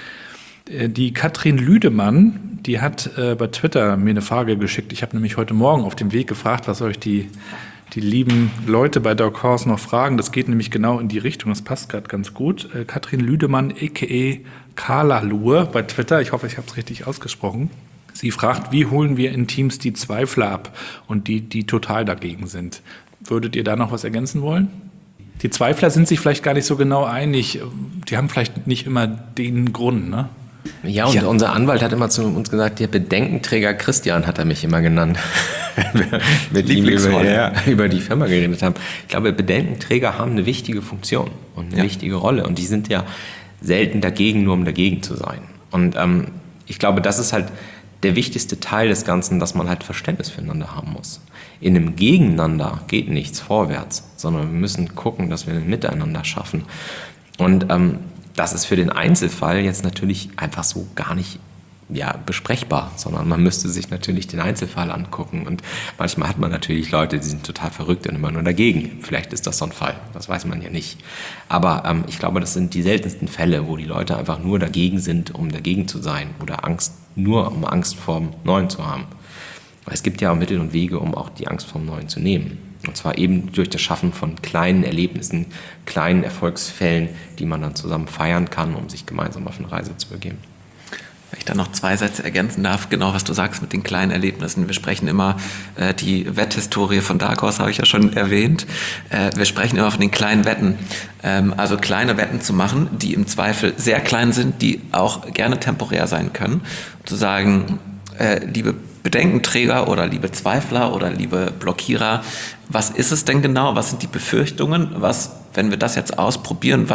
Die Katrin Lüdemann, die hat bei Twitter mir eine Frage geschickt. Ich habe nämlich heute Morgen auf dem Weg gefragt, was euch die lieben Leute bei Dark Horse noch fragen. Das geht nämlich genau in die Richtung, das passt gerade ganz gut. Katrin Lüdemann, a.k.a. Carla Luhr bei Twitter, ich hoffe, ich habe es richtig ausgesprochen. Sie fragt, wie holen wir in Teams die Zweifler ab und die total dagegen sind? Würdet ihr da noch was ergänzen wollen? Die Zweifler sind sich vielleicht gar nicht so genau einig. Die haben vielleicht nicht immer den Grund, ne? Ja, und unser Anwalt hat immer zu uns gesagt, der Bedenkenträger Christian hat er mich immer genannt, wenn wir mit ihm über die Firma geredet haben. Ich glaube, Bedenkenträger haben eine wichtige Funktion und eine wichtige Rolle und die sind ja selten dagegen, nur um dagegen zu sein. Und ich glaube, das ist halt der wichtigste Teil des Ganzen, dass man halt Verständnis füreinander haben muss. In einem Gegeneinander geht nichts vorwärts, sondern wir müssen gucken, dass wir ein Miteinander schaffen. Und das ist für den Einzelfall jetzt natürlich einfach so gar nicht besprechbar, sondern man müsste sich natürlich den Einzelfall angucken und manchmal hat man natürlich Leute, die sind total verrückt und immer nur dagegen. Vielleicht ist das so ein Fall, das weiß man ja nicht. Aber ich glaube, das sind die seltensten Fälle, wo die Leute einfach nur dagegen sind, um dagegen zu sein oder nur um Angst vor dem Neuen zu haben. Weil es gibt ja auch Mittel und Wege, um auch die Angst vor dem Neuen zu nehmen. Und zwar eben durch das Schaffen von kleinen Erlebnissen, kleinen Erfolgsfällen, die man dann zusammen feiern kann, um sich gemeinsam auf eine Reise zu begeben. Wenn ich da noch 2 Sätze ergänzen darf, genau was du sagst mit den kleinen Erlebnissen. Wir sprechen immer, die Wetthistorie von Dark Horse habe ich ja schon erwähnt. Wir sprechen immer von den kleinen Wetten. Also kleine Wetten zu machen, die im Zweifel sehr klein sind, die auch gerne temporär sein können. Zu sagen, liebe Bedenkenträger oder liebe Zweifler oder liebe Blockierer, was ist es denn genau? Was sind die Befürchtungen? Wenn wir das jetzt ausprobieren,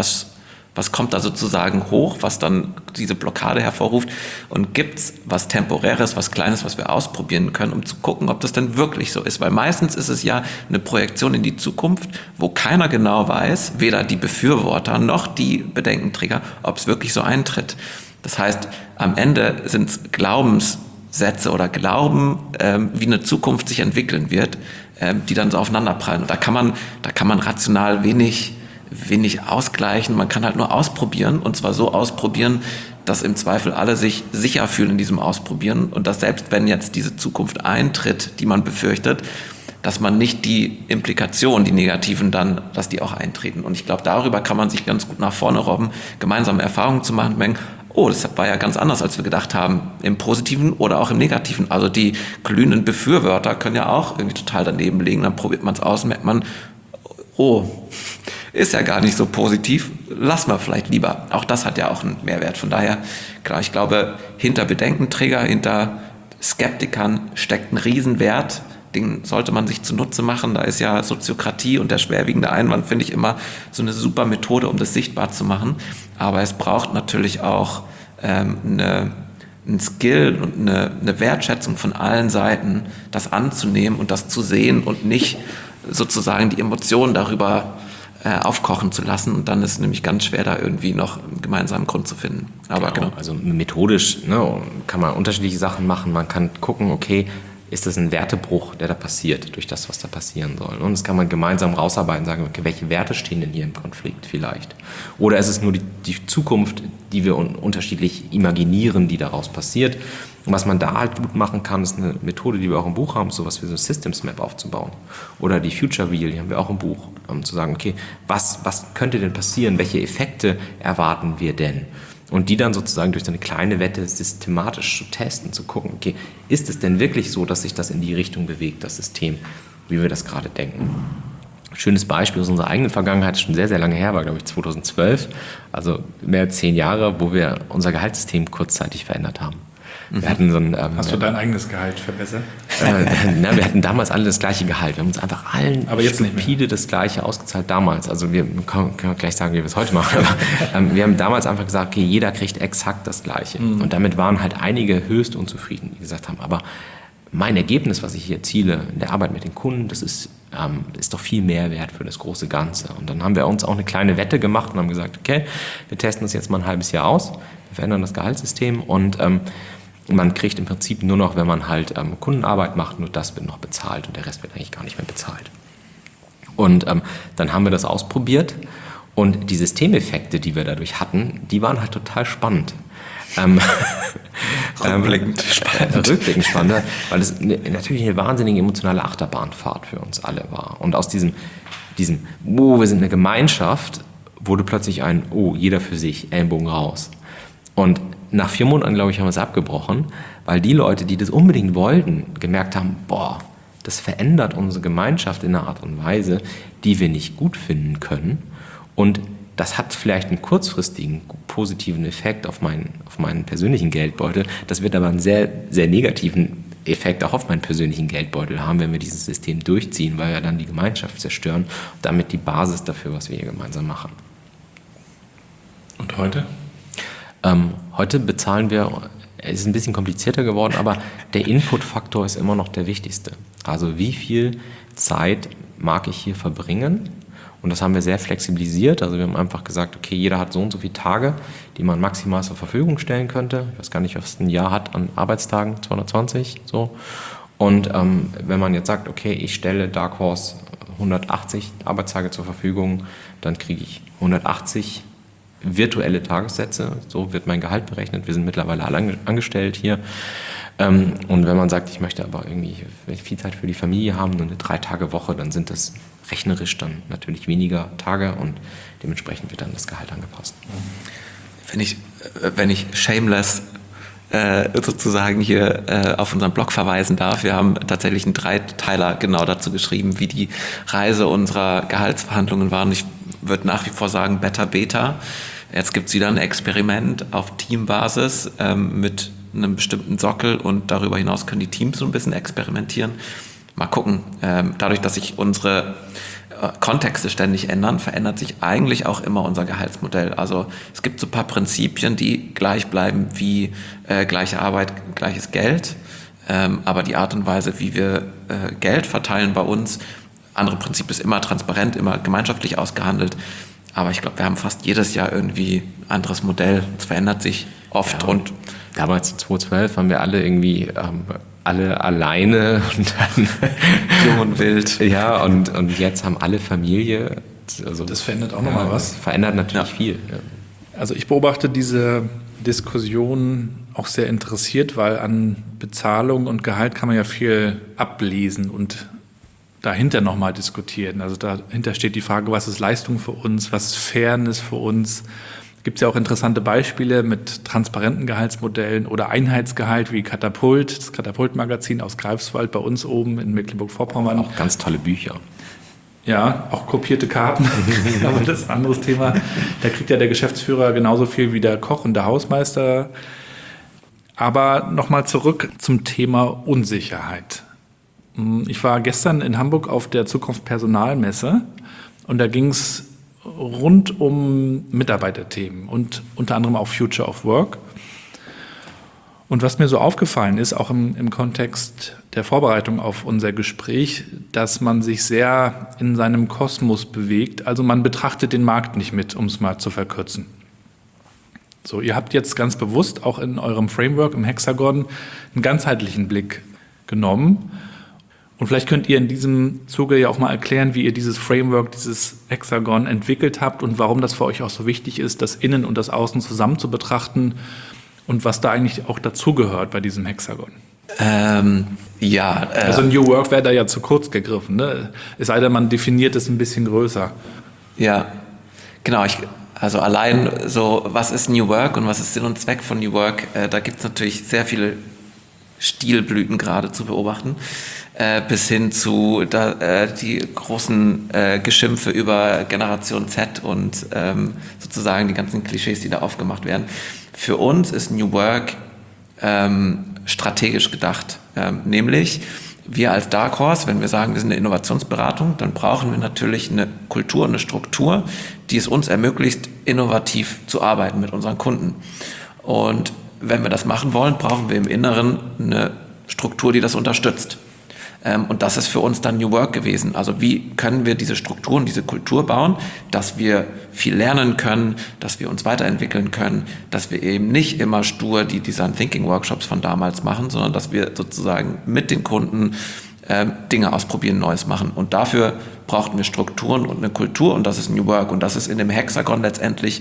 was kommt da sozusagen hoch, was dann diese Blockade hervorruft? Und gibt's was Temporäres, was Kleines, was wir ausprobieren können, um zu gucken, ob das denn wirklich so ist? Weil meistens ist es ja eine Projektion in die Zukunft, wo keiner genau weiß, weder die Befürworter noch die Bedenkenträger, ob es wirklich so eintritt. Das heißt, am Ende sind es Glaubenssätze oder Glauben, wie eine Zukunft sich entwickeln wird, die dann so aufeinanderprallen. Und da kann man rational wenig ausgleichen. Man kann halt nur ausprobieren und zwar so ausprobieren, dass im Zweifel alle sich sicher fühlen in diesem Ausprobieren und dass selbst wenn jetzt diese Zukunft eintritt, die man befürchtet, dass man nicht die Implikationen, die negativen dann, dass die auch eintreten. Und ich glaube, darüber kann man sich ganz gut nach vorne robben, gemeinsame Erfahrungen zu machen und denken, oh, das war ja ganz anders, als wir gedacht haben, im Positiven oder auch im Negativen. Also die glühenden Befürworter können ja auch irgendwie total daneben liegen, dann probiert man es aus, merkt man, oh, ist ja gar nicht so positiv, lassen wir vielleicht lieber. Auch das hat ja auch einen Mehrwert. Von daher, klar, ich glaube, hinter Bedenkenträger, hinter Skeptikern steckt ein Riesenwert. Den sollte man sich zunutze machen. Da ist ja Soziokratie und der schwerwiegende Einwand, finde ich, immer so eine super Methode, um das sichtbar zu machen. Aber es braucht natürlich auch ein Skill und eine Wertschätzung von allen Seiten, das anzunehmen und das zu sehen und nicht sozusagen die Emotionen darüber aufkochen zu lassen. Und dann ist es nämlich ganz schwer, da irgendwie noch einen gemeinsamen Grund zu finden. Aber genau. Also methodisch kann man unterschiedliche Sachen machen. Man kann gucken, okay, ist das ein Wertebruch, der da passiert, durch das, was da passieren soll. Und das kann man gemeinsam rausarbeiten und sagen, okay, welche Werte stehen denn hier im Konflikt vielleicht? Oder ist es nur die Zukunft, die wir unterschiedlich imaginieren, die daraus passiert? Und was man da halt gut machen kann, ist eine Methode, die wir auch im Buch haben, sowas wie so eine Systems Map aufzubauen. Oder die Future Wheel, die haben wir auch im Buch, zu sagen, okay, was könnte denn passieren? Welche Effekte erwarten wir denn? Und die dann sozusagen durch so eine kleine Wette systematisch zu testen, zu gucken, okay, ist es denn wirklich so, dass sich das in die Richtung bewegt, das System, wie wir das gerade denken? Schönes Beispiel aus unserer eigenen Vergangenheit, schon sehr, sehr lange her, war glaube ich 2012, also mehr als 10 Jahre, wo wir unser Gehaltssystem kurzzeitig verändert haben. Wir hatten so ein, Hast du dein eigenes Gehalt verbessert? Wir hatten damals alle das gleiche Gehalt. Wir haben uns einfach allen aber jetzt stupide das gleiche ausgezahlt damals. Also wir können gleich sagen, wie wir es heute machen. Aber wir haben damals einfach gesagt, okay, jeder kriegt exakt das Gleiche. Und damit waren halt einige höchst unzufrieden, die gesagt haben, aber mein Ergebnis, was ich hier erziele in der Arbeit mit den Kunden, das ist doch viel mehr wert für das große Ganze. Und dann haben wir uns auch eine kleine Wette gemacht und haben gesagt, okay, wir testen das jetzt mal ein halbes Jahr aus, wir verändern das Gehaltssystem und man kriegt im Prinzip nur noch, wenn man halt Kundenarbeit macht, nur das wird noch bezahlt und der Rest wird eigentlich gar nicht mehr bezahlt. Und dann haben wir das ausprobiert und die Systemeffekte, die wir dadurch hatten, die waren halt total spannend. Rückblickend spannend, weil es natürlich eine wahnsinnige emotionale Achterbahnfahrt für uns alle war. Und aus diesem wir sind eine Gemeinschaft, wurde plötzlich jeder für sich, Ellenbogen raus. Und nach 4 Monaten, glaube ich, haben wir es abgebrochen, weil die Leute, die das unbedingt wollten, gemerkt haben, das verändert unsere Gemeinschaft in einer Art und Weise, die wir nicht gut finden können. Und das hat vielleicht einen kurzfristigen positiven Effekt auf meinen persönlichen Geldbeutel. Das wird aber einen sehr, sehr negativen Effekt auch auf meinen persönlichen Geldbeutel haben, wenn wir dieses System durchziehen, weil wir dann die Gemeinschaft zerstören und damit die Basis dafür, was wir hier gemeinsam machen. Und heute? Heute bezahlen wir, es ist ein bisschen komplizierter geworden, aber der Input-Faktor ist immer noch der wichtigste. Also wie viel Zeit mag ich hier verbringen? Und das haben wir sehr flexibilisiert. Also wir haben einfach gesagt, okay, jeder hat so und so viele Tage, die man maximal zur Verfügung stellen könnte. Ich weiß gar nicht, was ein Jahr hat an Arbeitstagen, 220 so. Und wenn man jetzt sagt, okay, ich stelle Dark Horse 180 Arbeitstage zur Verfügung, dann kriege ich 180 virtuelle Tagessätze, so wird mein Gehalt berechnet. Wir sind mittlerweile alle angestellt hier. Und wenn man sagt, ich möchte aber irgendwie viel Zeit für die Familie haben, nur eine 3-Tage-Woche, dann sind das rechnerisch dann natürlich weniger Tage und dementsprechend wird dann das Gehalt angepasst. Wenn ich shameless sozusagen hier auf unseren Blog verweisen darf, wir haben tatsächlich einen 3-Teiler genau dazu geschrieben, wie die Reise unserer Gehaltsverhandlungen war. Und ich würde nach wie vor sagen, Better Beta. Jetzt gibt es wieder ein Experiment auf Teambasis mit einem bestimmten Sockel und darüber hinaus können die Teams so ein bisschen experimentieren. Mal gucken. Dadurch, dass sich unsere Kontexte ständig ändern, verändert sich eigentlich auch immer unser Gehaltsmodell. Also es gibt so ein paar Prinzipien, die gleich bleiben wie gleiche Arbeit, gleiches Geld. Aber die Art und Weise, wie wir Geld verteilen bei uns, andere Prinzip ist immer transparent, immer gemeinschaftlich ausgehandelt. Aber ich glaube, wir haben fast jedes Jahr irgendwie ein anderes Modell. Es verändert sich oft. Ja. Und damals 2012 waren wir alle irgendwie alle alleine und dann jung und wild. Ja, und jetzt haben alle Familie. Also, das verändert auch nochmal was. Verändert natürlich viel. Ja. Also ich beobachte diese Diskussion auch sehr interessiert, weil an Bezahlung und Gehalt kann man ja viel ablesen und dahinter nochmal diskutieren. Also dahinter steht die Frage, was ist Leistung für uns, was ist Fairness für uns. Gibt es ja auch interessante Beispiele mit transparenten Gehaltsmodellen oder Einheitsgehalt wie Katapult, das Katapult-Magazin aus Greifswald bei uns oben in Mecklenburg-Vorpommern. Auch ganz tolle Bücher. Ja, auch kopierte Karten, aber das ist ein anderes Thema. Da kriegt ja der Geschäftsführer genauso viel wie der Koch und der Hausmeister. Aber nochmal zurück zum Thema Unsicherheit. Ich war gestern in Hamburg auf der Zukunft Personalmesse und da ging es rund um Mitarbeiterthemen und unter anderem auch Future of Work. Und was mir so aufgefallen ist, auch im Kontext der Vorbereitung auf unser Gespräch, dass man sich sehr in seinem Kosmos bewegt. Also man betrachtet den Markt nicht mit, um es mal zu verkürzen. So, ihr habt jetzt ganz bewusst auch in eurem Framework im Hexagon einen ganzheitlichen Blick genommen. Und vielleicht könnt ihr in diesem Zuge ja auch mal erklären, wie ihr dieses Framework, dieses Hexagon entwickelt habt und warum das für euch auch so wichtig ist, das Innen und das Außen zusammen zu betrachten. Und was da eigentlich auch dazugehört bei diesem Hexagon? Also New Work wäre da ja zu kurz gegriffen, ne? Es sei denn, man definiert es ein bisschen größer. Ja, genau. Also allein so, was ist New Work und was ist Sinn und Zweck von New Work? Da gibt es natürlich sehr viele Stilblüten gerade zu beobachten, bis hin zu die großen Geschimpfe über Generation Z und sozusagen die ganzen Klischees, die da aufgemacht werden. Für uns ist New Work strategisch gedacht, nämlich wir als Dark Horse, wenn wir sagen, wir sind eine Innovationsberatung, dann brauchen wir natürlich eine Kultur und eine Struktur, die es uns ermöglicht, innovativ zu arbeiten mit unseren Kunden. Und wenn wir das machen wollen, brauchen wir im Inneren eine Struktur, die das unterstützt. Und das ist für uns dann New Work gewesen. Also wie können wir diese Strukturen, diese Kultur bauen, dass wir viel lernen können, dass wir uns weiterentwickeln können, dass wir eben nicht immer stur die Design Thinking Workshops von damals machen, sondern dass wir sozusagen mit den Kunden Dinge ausprobieren, Neues machen. Und dafür brauchten wir Strukturen und eine Kultur und das ist New Work. Und das ist in dem Hexagon letztendlich,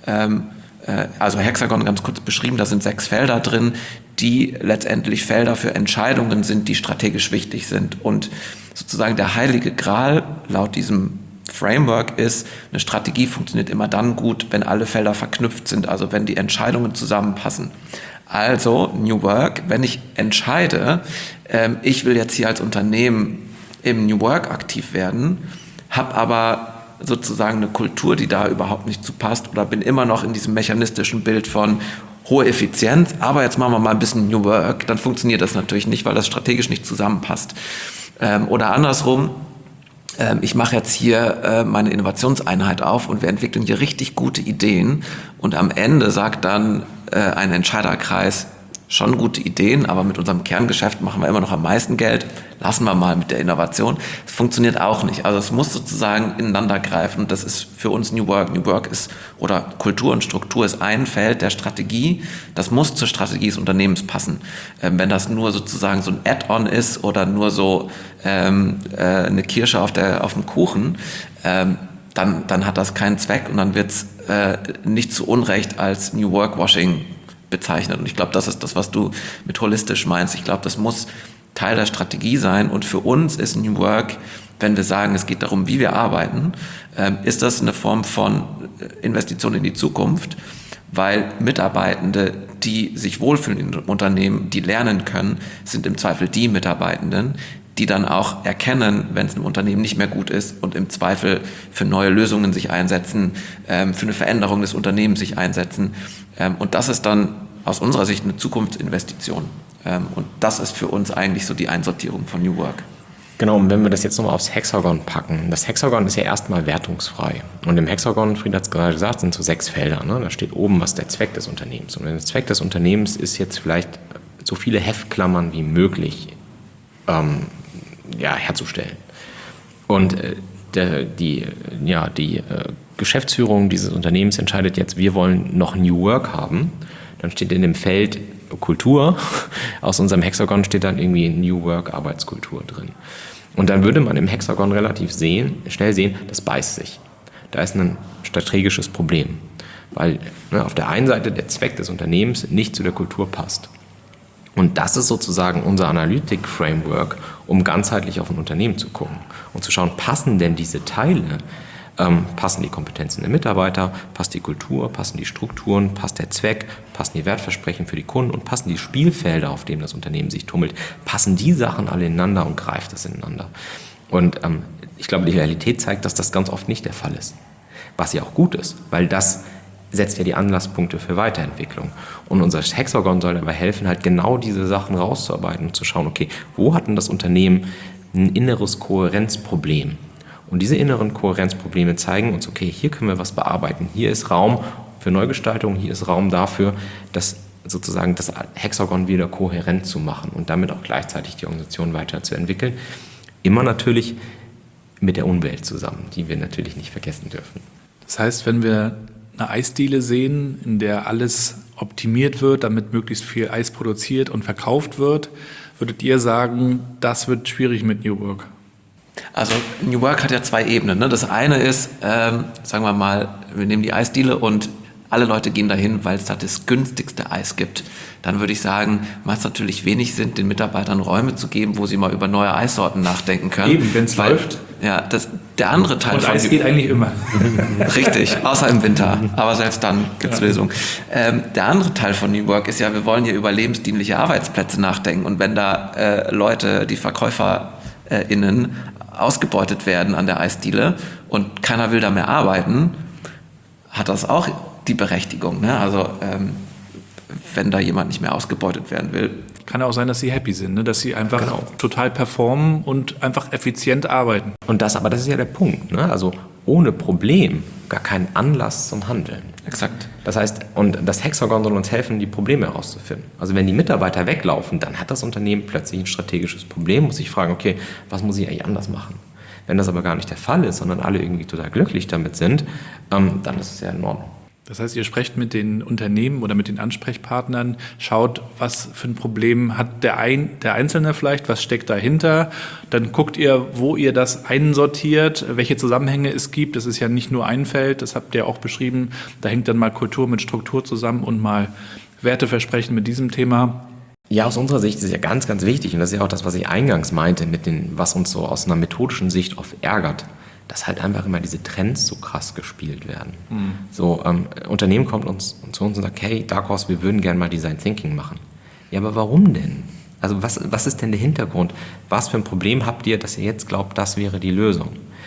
also Hexagon ganz kurz beschrieben, da sind 6 Felder drin, die letztendlich Felder für Entscheidungen sind, die strategisch wichtig sind. Und sozusagen der heilige Gral laut diesem Framework ist, eine Strategie funktioniert immer dann gut, wenn alle Felder verknüpft sind, also wenn die Entscheidungen zusammenpassen. Also New Work, wenn ich entscheide, ich will jetzt hier als Unternehmen im New Work aktiv werden, habe aber sozusagen eine Kultur, die da überhaupt nicht zu passt oder bin immer noch in diesem mechanistischen Bild von hohe Effizienz, aber jetzt machen wir mal ein bisschen New Work, dann funktioniert das natürlich nicht, weil das strategisch nicht zusammenpasst. Oder andersrum, ich mache jetzt hier meine Innovationseinheit auf und wir entwickeln hier richtig gute Ideen und am Ende sagt dann ein Entscheiderkreis, schon gute Ideen, aber mit unserem Kerngeschäft machen wir immer noch am meisten Geld, lassen wir mal mit der Innovation. Das funktioniert auch nicht. Also es muss sozusagen ineinander greifen. Das ist für uns New Work. New Work ist, oder Kultur und Struktur ist ein Feld der Strategie. Das muss zur Strategie des Unternehmens passen. Wenn das nur sozusagen so ein Add-on ist oder nur so eine Kirsche auf dem Kuchen, dann hat das keinen Zweck und dann wird es nicht zu Unrecht als New Work-Washing bezeichnet. Und ich glaube, das ist das, was du mit holistisch meinst. Ich glaube, das muss Teil der Strategie sein. Und für uns ist New Work, wenn wir sagen, es geht darum, wie wir arbeiten, ist das eine Form von Investition in die Zukunft, weil Mitarbeitende, die sich wohlfühlen in einem Unternehmen, die lernen können, sind im Zweifel die Mitarbeitenden, die dann auch erkennen, wenn es einem Unternehmen nicht mehr gut ist und im Zweifel für neue Lösungen sich einsetzen, für eine Veränderung des Unternehmens sich einsetzen. Und das ist dann aus unserer Sicht eine Zukunftsinvestition. Und das ist für uns eigentlich so die Einsortierung von New Work. Genau, und wenn wir das jetzt nochmal aufs Hexagon packen, das Hexagon ist ja erstmal wertungsfrei. Und im Hexagon, Frieda hat es gerade gesagt, sind so 6 Felder. Ne? Da steht oben, was der Zweck des Unternehmens. Und der Zweck des Unternehmens ist jetzt vielleicht, so viele Heftklammern wie möglich herzustellen. Und die Geschäftsführung dieses Unternehmens entscheidet jetzt, wir wollen noch New Work haben. Dann steht in dem Feld Kultur, aus unserem Hexagon steht dann irgendwie New Work Arbeitskultur drin. Und dann würde man im Hexagon relativ schnell sehen, das beißt sich. Da ist ein strategisches Problem, weil auf der einen Seite der Zweck des Unternehmens nicht zu der Kultur passt. Und das ist sozusagen unser Analytic-Framework, um ganzheitlich auf ein Unternehmen zu gucken und zu schauen, passen denn diese Teile, passen die Kompetenzen der Mitarbeiter, passt die Kultur, passen die Strukturen, passt der Zweck, passen die Wertversprechen für die Kunden und passen die Spielfelder, auf denen das Unternehmen sich tummelt, passen die Sachen alle ineinander und greift das ineinander. Und ich glaube, die Realität zeigt, dass das ganz oft nicht der Fall ist. Was ja auch gut ist, weil das setzt ja die Anlasspunkte für Weiterentwicklung. Und unser Hexagon soll dabei helfen, halt genau diese Sachen rauszuarbeiten und zu schauen, okay, wo hat denn das Unternehmen ein inneres Kohärenzproblem? Und diese inneren Kohärenzprobleme zeigen uns, okay, hier können wir was bearbeiten. Hier ist Raum für Neugestaltung, hier ist Raum dafür, dass sozusagen das Hexagon wieder kohärent zu machen und damit auch gleichzeitig die Organisation weiterzuentwickeln. Immer natürlich mit der Umwelt zusammen, die wir natürlich nicht vergessen dürfen. Das heißt, wenn wir eine Eisdiele sehen, in der alles optimiert wird, damit möglichst viel Eis produziert und verkauft wird, würdet ihr sagen, das wird schwierig mit New Work? Also New Work hat ja 2 Ebenen. Ne? Das eine ist, sagen wir mal, wir nehmen die Eisdiele und alle Leute gehen dahin, weil es da das günstigste Eis gibt. Dann würde ich sagen, macht es natürlich wenig Sinn, den Mitarbeitern Räume zu geben, wo sie mal über neue Eissorten nachdenken können. Eben, wenn es läuft. Ja, der andere Teil und Eis geht eigentlich immer. Richtig, außer im Winter. Aber selbst dann gibt es Lösungen. Der andere Teil von New Work ist ja, wir wollen hier über lebensdienliche Arbeitsplätze nachdenken. Und wenn da Leute, die VerkäuferInnen, ausgebeutet werden an der Eisdiele und keiner will da mehr arbeiten, hat das auch die Berechtigung. Ne? Also wenn da jemand nicht mehr ausgebeutet werden will. Kann ja auch sein, dass sie happy sind, ne? Dass sie einfach total performen und einfach effizient arbeiten. Und das ist ja der Punkt, ne? Also ohne Problem gar keinen Anlass zum Handeln. Exakt. Das heißt, und das Hexagon soll uns helfen, die Probleme herauszufinden. Also wenn die Mitarbeiter weglaufen, dann hat das Unternehmen plötzlich ein strategisches Problem, muss sich fragen, okay, was muss ich eigentlich anders machen? Wenn das aber gar nicht der Fall ist, sondern alle irgendwie total glücklich damit sind, dann ist es ja in Ordnung. Das heißt, ihr sprecht mit den Unternehmen oder mit den Ansprechpartnern, schaut, was für ein Problem hat der Einzelne vielleicht, was steckt dahinter. Dann guckt ihr, wo ihr das einsortiert, welche Zusammenhänge es gibt. Das ist ja nicht nur ein Feld, das habt ihr auch beschrieben. Da hängt dann mal Kultur mit Struktur zusammen und mal Werteversprechen mit diesem Thema. Ja, aus unserer Sicht ist es ja ganz, ganz wichtig, und das ist ja auch das, was ich eingangs meinte, was uns so aus einer methodischen Sicht oft ärgert, dass halt einfach immer diese Trends so krass gespielt werden. So, Unternehmen kommt zu uns und sagt, hey, Dark Horse, wir würden gerne mal Design Thinking machen. Ja, aber warum denn? Also was ist denn der Hintergrund? Was für ein Problem habt ihr, dass ihr jetzt glaubt, das wäre die Lösung?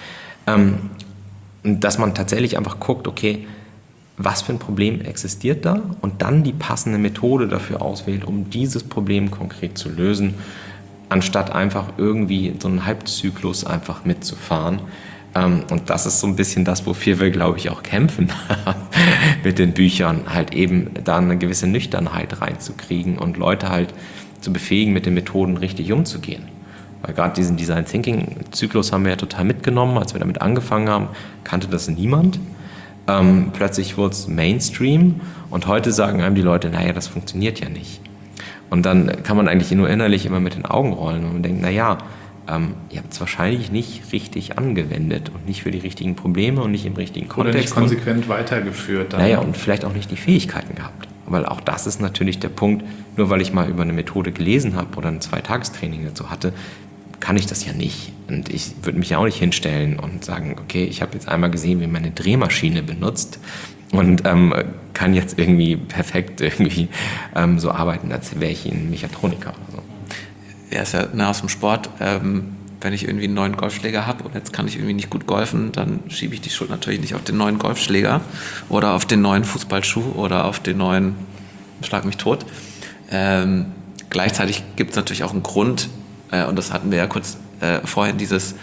Dass man tatsächlich einfach guckt, okay, was für ein Problem existiert da und dann die passende Methode dafür auswählt, um dieses Problem konkret zu lösen, anstatt einfach irgendwie so einen Halbzyklus einfach mitzufahren. Und das ist so ein bisschen das, wofür wir, glaube ich, auch kämpfen mit den Büchern, halt eben da eine gewisse Nüchternheit reinzukriegen und Leute halt zu befähigen, mit den Methoden richtig umzugehen. Weil gerade diesen Design Thinking Zyklus haben wir ja total mitgenommen. Als wir damit angefangen haben, kannte das niemand. Plötzlich wurde es Mainstream und heute sagen einem die Leute, naja, das funktioniert ja nicht. Und dann kann man eigentlich nur innerlich immer mit den Augen rollen und man denkt, naja, ihr habt es wahrscheinlich nicht richtig angewendet und nicht für die richtigen Probleme und nicht im richtigen Kontext. Oder nicht konsequent weitergeführt. Dann. Naja, und vielleicht auch nicht die Fähigkeiten gehabt. Weil auch das ist natürlich der Punkt, nur weil ich mal über eine Methode gelesen habe oder ein 2-Tagestraining dazu hatte, kann ich das ja nicht. Und ich würde mich ja auch nicht hinstellen und sagen, okay, ich habe jetzt einmal gesehen, wie man eine Drehmaschine benutzt und kann jetzt irgendwie perfekt irgendwie so arbeiten, als wäre ich ein Mechatroniker oder so. Ja, ist ja aus dem Sport. Wenn ich irgendwie einen neuen Golfschläger habe und jetzt kann ich irgendwie nicht gut golfen, dann schiebe ich die Schuld natürlich nicht auf den neuen Golfschläger oder auf den neuen Fußballschuh oder auf den neuen Schlag mich tot. Gleichzeitig gibt es natürlich auch einen Grund, und das hatten wir ja kurz vorhin, dieses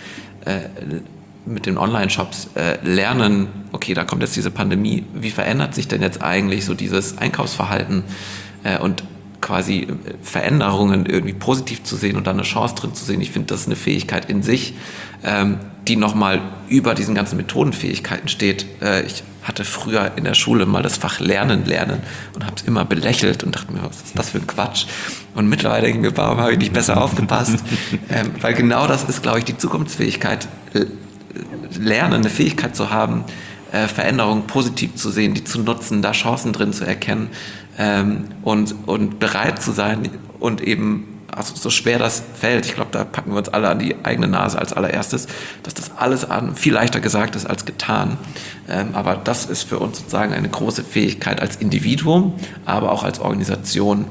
mit den Online-Shops lernen, okay, da kommt jetzt diese Pandemie, wie verändert sich denn jetzt eigentlich so dieses Einkaufsverhalten und quasi Veränderungen irgendwie positiv zu sehen und da eine Chance drin zu sehen. Ich finde, das ist eine Fähigkeit in sich, die nochmal über diesen ganzen Methodenfähigkeiten steht. Ich hatte früher in der Schule mal das Fach Lernen und habe es immer belächelt und dachte mir, was ist das für ein Quatsch? Und mittlerweile denke ich mir, warum habe ich nicht besser aufgepasst? Weil genau das ist, glaube ich, die Zukunftsfähigkeit. Lernen, eine Fähigkeit zu haben, Veränderungen positiv zu sehen, die zu nutzen, da Chancen drin zu erkennen und bereit zu sein und eben, also so schwer das fällt, ich glaube, da packen wir uns alle an die eigene Nase als allererstes, dass das alles viel leichter gesagt ist als getan. Aber das ist für uns sozusagen eine große Fähigkeit als Individuum, aber auch als Organisation,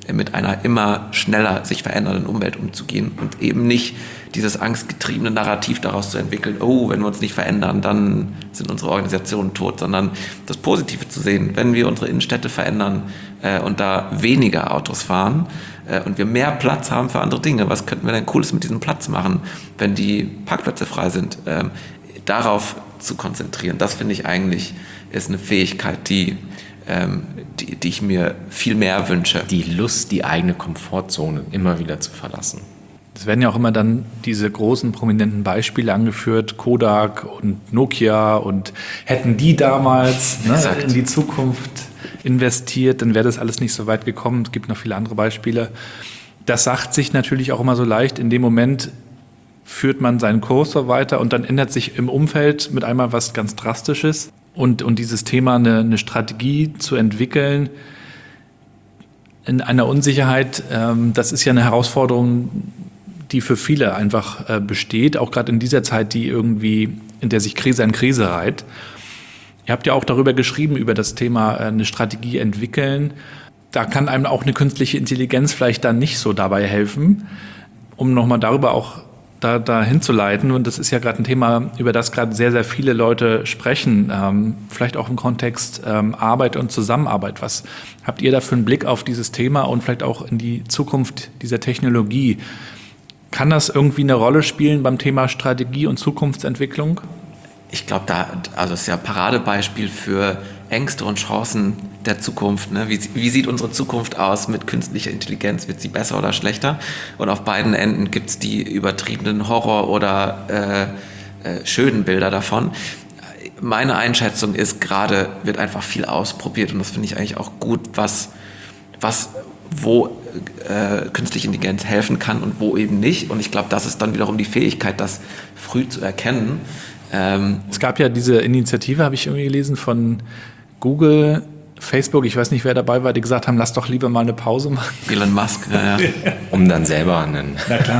mit einer immer schneller sich verändernden Umwelt umzugehen und eben nicht dieses angstgetriebene Narrativ daraus zu entwickeln, oh, wenn wir uns nicht verändern, dann sind unsere Organisationen tot, sondern das Positive zu sehen, wenn wir unsere Innenstädte verändern und da weniger Autos fahren und wir mehr Platz haben für andere Dinge, was könnten wir denn Cooles mit diesem Platz machen, wenn die Parkplätze frei sind, darauf zu konzentrieren, das finde ich eigentlich ist eine Fähigkeit, die ich mir viel mehr wünsche. Die Lust, die eigene Komfortzone immer wieder zu verlassen. Es werden ja auch immer dann diese großen prominenten Beispiele angeführt, Kodak und Nokia, und hätten die damals in die Zukunft investiert, dann wäre das alles nicht so weit gekommen. Es gibt noch viele andere Beispiele. Das sagt sich natürlich auch immer so leicht. In dem Moment führt man seinen Cursor weiter und dann ändert sich im Umfeld mit einmal was ganz Drastisches. Und dieses Thema, eine Strategie zu entwickeln in einer Unsicherheit, das ist ja eine Herausforderung, die für viele einfach besteht, auch gerade in dieser Zeit, in der sich Krise an Krise reiht. Ihr habt ja auch darüber geschrieben, über das Thema eine Strategie entwickeln. Da kann einem auch eine künstliche Intelligenz vielleicht dann nicht so dabei helfen, um nochmal darüber auch da hinzuleiten. Und das ist ja gerade ein Thema, über das gerade sehr, sehr viele Leute sprechen, vielleicht auch im Kontext Arbeit und Zusammenarbeit. Was habt ihr da für einen Blick auf dieses Thema und vielleicht auch in die Zukunft dieser Technologie? Kann das irgendwie eine Rolle spielen beim Thema Strategie und Zukunftsentwicklung? Ich glaube, das ist ja ein Paradebeispiel für Ängste und Chancen der Zukunft. Ne? Wie sieht unsere Zukunft aus mit künstlicher Intelligenz? Wird sie besser oder schlechter? Und auf beiden Enden gibt es die übertriebenen Horror- oder schönen Bilder davon. Meine Einschätzung ist, gerade wird einfach viel ausprobiert und das finde ich eigentlich auch gut, wo künstliche Intelligenz helfen kann und wo eben nicht. Und ich glaube, das ist dann wiederum die Fähigkeit, das früh zu erkennen. Es gab ja diese Initiative, habe ich irgendwie gelesen, von Google, Facebook, ich weiß nicht, wer dabei war, die gesagt haben, lass doch lieber mal eine Pause machen. Elon Musk, ja. Um dann selber einen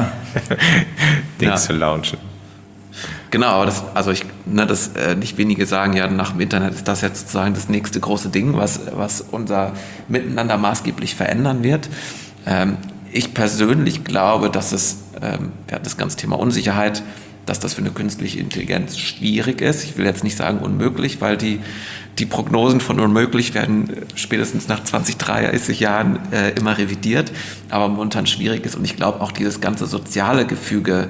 Ding zu launchen. Genau, aber nicht wenige sagen ja, nach dem Internet ist das jetzt sozusagen das nächste große Ding, was unser Miteinander maßgeblich verändern wird. Ich persönlich glaube, dass wir hatten das ganze Thema Unsicherheit, dass das für eine künstliche Intelligenz schwierig ist. Ich will jetzt nicht sagen unmöglich, weil die Prognosen von unmöglich werden spätestens nach 20, 30 Jahren immer revidiert, aber momentan schwierig ist. Und ich glaube auch dieses ganze soziale Gefüge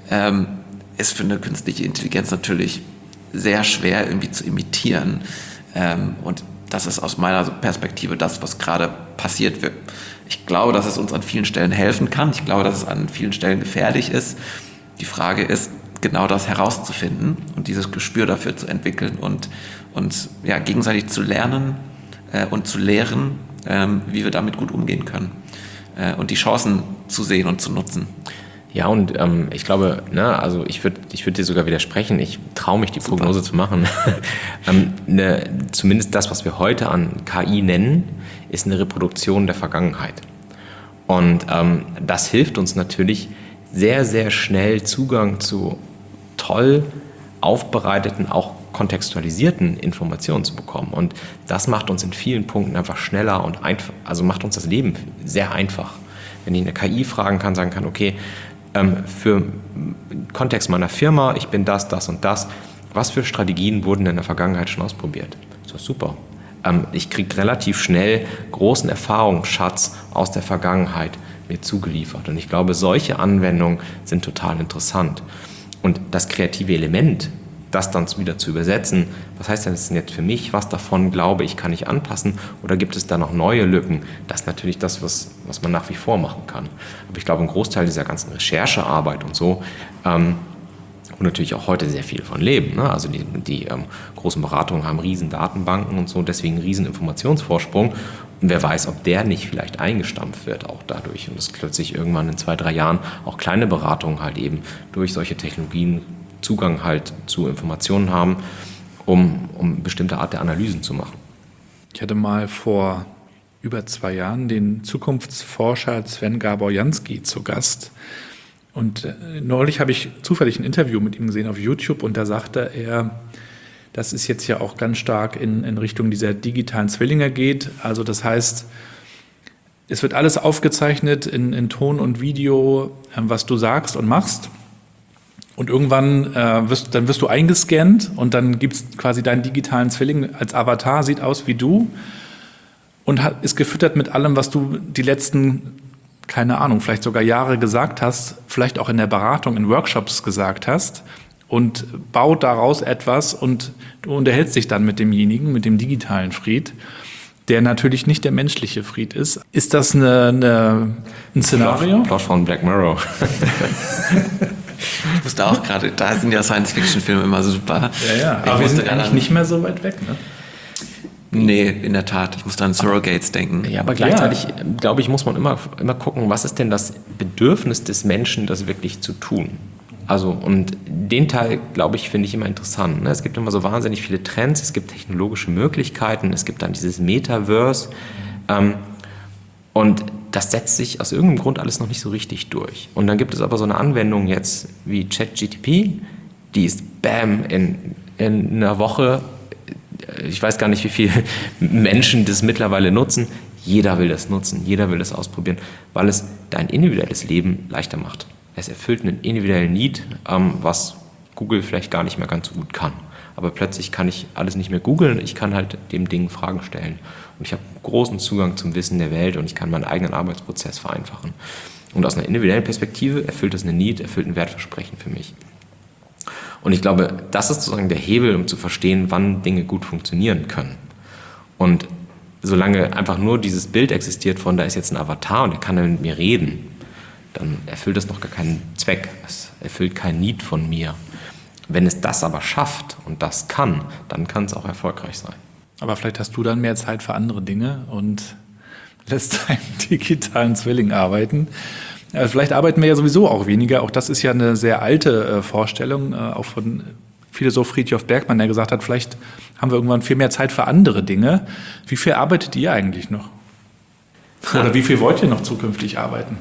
ist für eine künstliche Intelligenz natürlich sehr schwer irgendwie zu imitieren. Und das ist aus meiner Perspektive das, was gerade passiert. Ich glaube, dass es uns an vielen Stellen helfen kann. Ich glaube, dass es an vielen Stellen gefährlich ist. Die Frage ist, genau das herauszufinden und dieses Gespür dafür zu entwickeln und gegenseitig zu lernen und zu lehren, wie wir damit gut umgehen können und die Chancen zu sehen und zu nutzen. Ja, und ich glaube, also ich würd dir sogar widersprechen, ich traue mich, die Prognose zu machen. Zumindest das, was wir heute an KI nennen, ist eine Reproduktion der Vergangenheit. Und das hilft uns natürlich, sehr, sehr schnell Zugang zu toll aufbereiteten, auch kontextualisierten Informationen zu bekommen. Und das macht uns in vielen Punkten einfach schneller und einfach, also macht uns das Leben sehr einfach. Wenn ich eine KI fragen kann, sagen kann, okay, für Kontext meiner Firma, ich bin das und das, was für Strategien wurden in der Vergangenheit schon ausprobiert? Das ist super. Ich kriege relativ schnell großen Erfahrungsschatz aus der Vergangenheit mir zugeliefert. Und ich glaube, solche Anwendungen sind total interessant. Und das kreative Element, das dann wieder zu übersetzen, was heißt das denn jetzt für mich, was davon glaube ich, kann ich anpassen oder gibt es da noch neue Lücken? Das ist natürlich das, was man nach wie vor machen kann. Aber ich glaube, ein Großteil dieser ganzen Recherchearbeit und so, und natürlich auch heute sehr viel von leben. Ne? Also die großen Beratungen haben riesen Datenbanken und so, deswegen riesen Informationsvorsprung. Und wer weiß, ob der nicht vielleicht eingestampft wird auch dadurch. Und dass plötzlich irgendwann in 2-3 Jahren auch kleine Beratungen halt eben durch solche Technologien Zugang halt zu Informationen haben, um bestimmte Art der Analysen zu machen. Ich hatte mal vor über 2 Jahren den Zukunftsforscher Sven Gabor-Jansky zu Gast. Und neulich habe ich zufällig ein Interview mit ihm gesehen auf YouTube und da sagte er, dass es jetzt ja auch ganz stark in Richtung dieser digitalen Zwillinge geht. Also das heißt, es wird alles aufgezeichnet in Ton und Video, was du sagst und machst. Und irgendwann wirst du eingescannt und dann gibt es quasi deinen digitalen Zwilling als Avatar, sieht aus wie du und ist gefüttert mit allem, was du die letzten, keine Ahnung, vielleicht sogar Jahre gesagt hast, vielleicht auch in der Beratung, in Workshops gesagt hast und baut daraus etwas und du unterhältst dich dann mit demjenigen, mit dem digitalen Fried, der natürlich nicht der menschliche Fried ist. Ist das ein Szenario? Plot von Black Mirror. Ich wusste auch gerade, da sind ja Science-Fiction-Filme immer super. Ja, aber wir sind eigentlich nicht mehr so weit weg, ne? Nee, in der Tat. Ich musste an Surrogates denken. Ja, aber gleichzeitig, glaube ich, muss man immer gucken, was ist denn das Bedürfnis des Menschen, das wirklich zu tun? Also, und den Teil, glaube ich, finde ich immer interessant. Ne? Es gibt immer so wahnsinnig viele Trends, es gibt technologische Möglichkeiten, es gibt dann dieses Metaverse. Und das setzt sich aus irgendeinem Grund alles noch nicht so richtig durch. Und dann gibt es aber so eine Anwendung jetzt wie ChatGPT, die ist bam in einer Woche, ich weiß gar nicht, wie viele Menschen das mittlerweile nutzen. Jeder will das nutzen, jeder will das ausprobieren, weil es dein individuelles Leben leichter macht. Es erfüllt einen individuellen Need, was Google vielleicht gar nicht mehr ganz so gut kann. Aber plötzlich kann ich alles nicht mehr googeln, ich kann halt dem Ding Fragen stellen. Und ich habe großen Zugang zum Wissen der Welt und ich kann meinen eigenen Arbeitsprozess vereinfachen. Und aus einer individuellen Perspektive erfüllt es einen Need, erfüllt ein Wertversprechen für mich. Und ich glaube, das ist sozusagen der Hebel, um zu verstehen, wann Dinge gut funktionieren können. Und solange einfach nur dieses Bild existiert von, da ist jetzt ein Avatar und der kann dann mit mir reden, dann erfüllt das noch gar keinen Zweck. Es erfüllt keinen Need von mir. Wenn es das aber schafft und das kann, dann kann es auch erfolgreich sein. Aber vielleicht hast du dann mehr Zeit für andere Dinge und lässt deinen digitalen Zwilling arbeiten. Vielleicht arbeiten wir ja sowieso auch weniger. Auch das ist ja eine sehr alte Vorstellung, auch von Philosoph Frithjof Bergmann, der gesagt hat, vielleicht haben wir irgendwann viel mehr Zeit für andere Dinge. Wie viel arbeitet ihr eigentlich noch? Oder wie viel wollt ihr noch zukünftig arbeiten?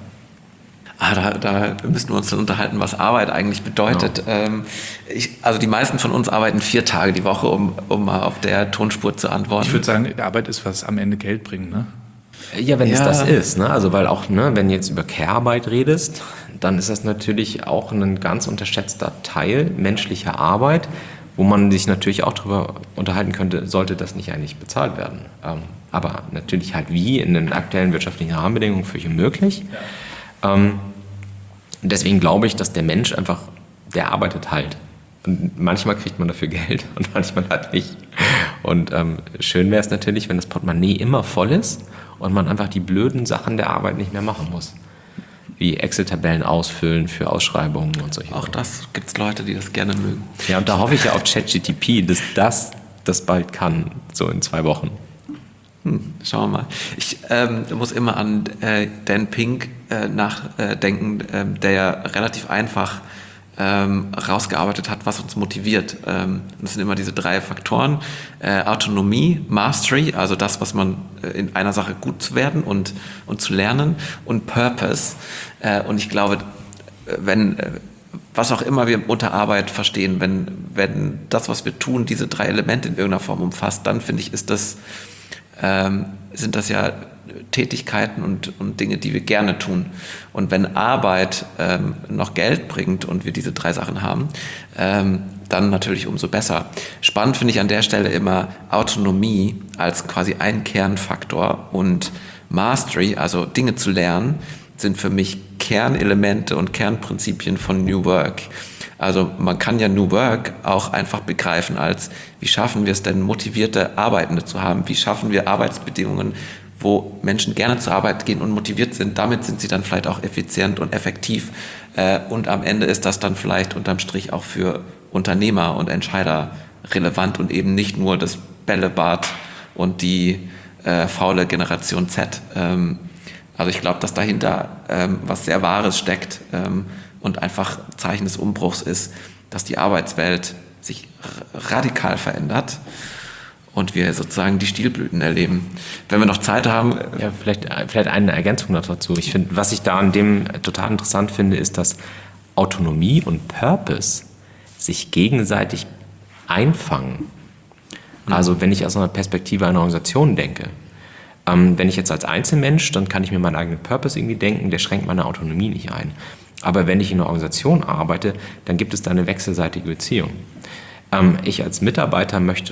Da müssen wir uns dann unterhalten, was Arbeit eigentlich bedeutet. Ja. Also die meisten von uns arbeiten 4 Tage die Woche, um mal auf der Tonspur zu antworten. Ich würde sagen, Arbeit ist, was am Ende Geld bringt, ne? Ja, wenn es das ist, ne? Also weil auch, ne, wenn du jetzt über Care-Arbeit redest, dann ist das natürlich auch ein ganz unterschätzter Teil menschlicher Arbeit, wo man sich natürlich auch darüber unterhalten könnte, sollte das nicht eigentlich bezahlt werden. Aber natürlich halt wie in den aktuellen wirtschaftlichen Rahmenbedingungen völlig unmöglich. Ja. Deswegen glaube ich, dass der Mensch einfach, der arbeitet halt. Und manchmal kriegt man dafür Geld und manchmal halt nicht. Und schön wäre es natürlich, wenn das Portemonnaie immer voll ist und man einfach die blöden Sachen der Arbeit nicht mehr machen muss. Wie Excel-Tabellen ausfüllen für Ausschreibungen und solche Auch das gibt es Leute, die das gerne mögen. Ja, und da hoffe ich ja auf ChatGPT, dass das bald kann, so in 2 Wochen. Schauen wir mal. Ich muss immer an Dan Pink nachdenken, der ja relativ einfach rausgearbeitet hat, was uns motiviert. Das sind immer diese 3 Faktoren. Autonomie, Mastery, also das, was man in einer Sache gut zu werden und zu lernen, und Purpose. Und ich glaube, was auch immer wir unter Arbeit verstehen, wenn das, was wir tun, diese 3 Elemente in irgendeiner Form umfasst, dann finde ich, sind das ja Tätigkeiten und Dinge, die wir gerne tun. Und wenn Arbeit noch Geld bringt und wir diese 3 Sachen haben, dann natürlich umso besser. Spannend finde ich an der Stelle immer Autonomie als quasi ein Kernfaktor und Mastery, also Dinge zu lernen, sind für mich Kernelemente und Kernprinzipien von New Work. Also man kann ja New Work auch einfach begreifen als, wie schaffen wir es denn, motivierte Arbeitende zu haben? Wie schaffen wir Arbeitsbedingungen, wo Menschen gerne zur Arbeit gehen und motiviert sind? Damit sind sie dann vielleicht auch effizient und effektiv. Und am Ende ist das dann vielleicht unterm Strich auch für Unternehmer und Entscheider relevant und eben nicht nur das Bällebad und die faule Generation Z. Also ich glaube, dass dahinter was sehr Wahres steckt und einfach Zeichen des Umbruchs ist, dass die Arbeitswelt sich radikal verändert und wir sozusagen die Stilblüten erleben. Wenn wir noch Zeit haben... Ja, vielleicht eine Ergänzung noch dazu. Ich finde, was ich da an dem total interessant finde, ist, dass Autonomie und Purpose sich gegenseitig einfangen. Also wenn ich aus einer Perspektive einer Organisation denke, Wenn ich jetzt als Einzelmensch, dann kann ich mir meinen eigenen Purpose irgendwie denken, der schränkt meine Autonomie nicht ein. Aber wenn ich in einer Organisation arbeite, dann gibt es da eine wechselseitige Beziehung. Ich als Mitarbeiter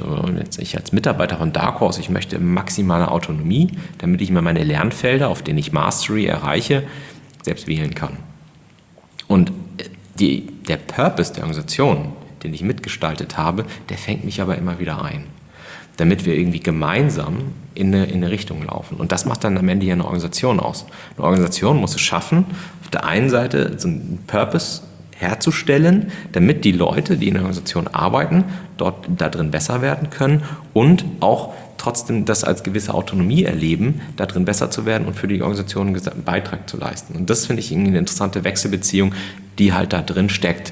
von Dark Horse, ich möchte maximale Autonomie, damit ich mir meine Lernfelder, auf denen ich Mastery erreiche, selbst wählen kann. Und der Purpose der Organisation, den ich mitgestaltet habe, der fängt mich aber immer wieder ein, damit wir irgendwie gemeinsam in eine Richtung laufen. Und das macht dann am Ende ja eine Organisation aus. Eine Organisation muss es schaffen, auf der einen Seite so einen Purpose herzustellen, damit die Leute, die in der Organisation arbeiten, da drin besser werden können und auch trotzdem das als gewisse Autonomie erleben, da drin besser zu werden und für die Organisation einen Beitrag zu leisten. Und das finde ich irgendwie eine interessante Wechselbeziehung, die halt da drin steckt,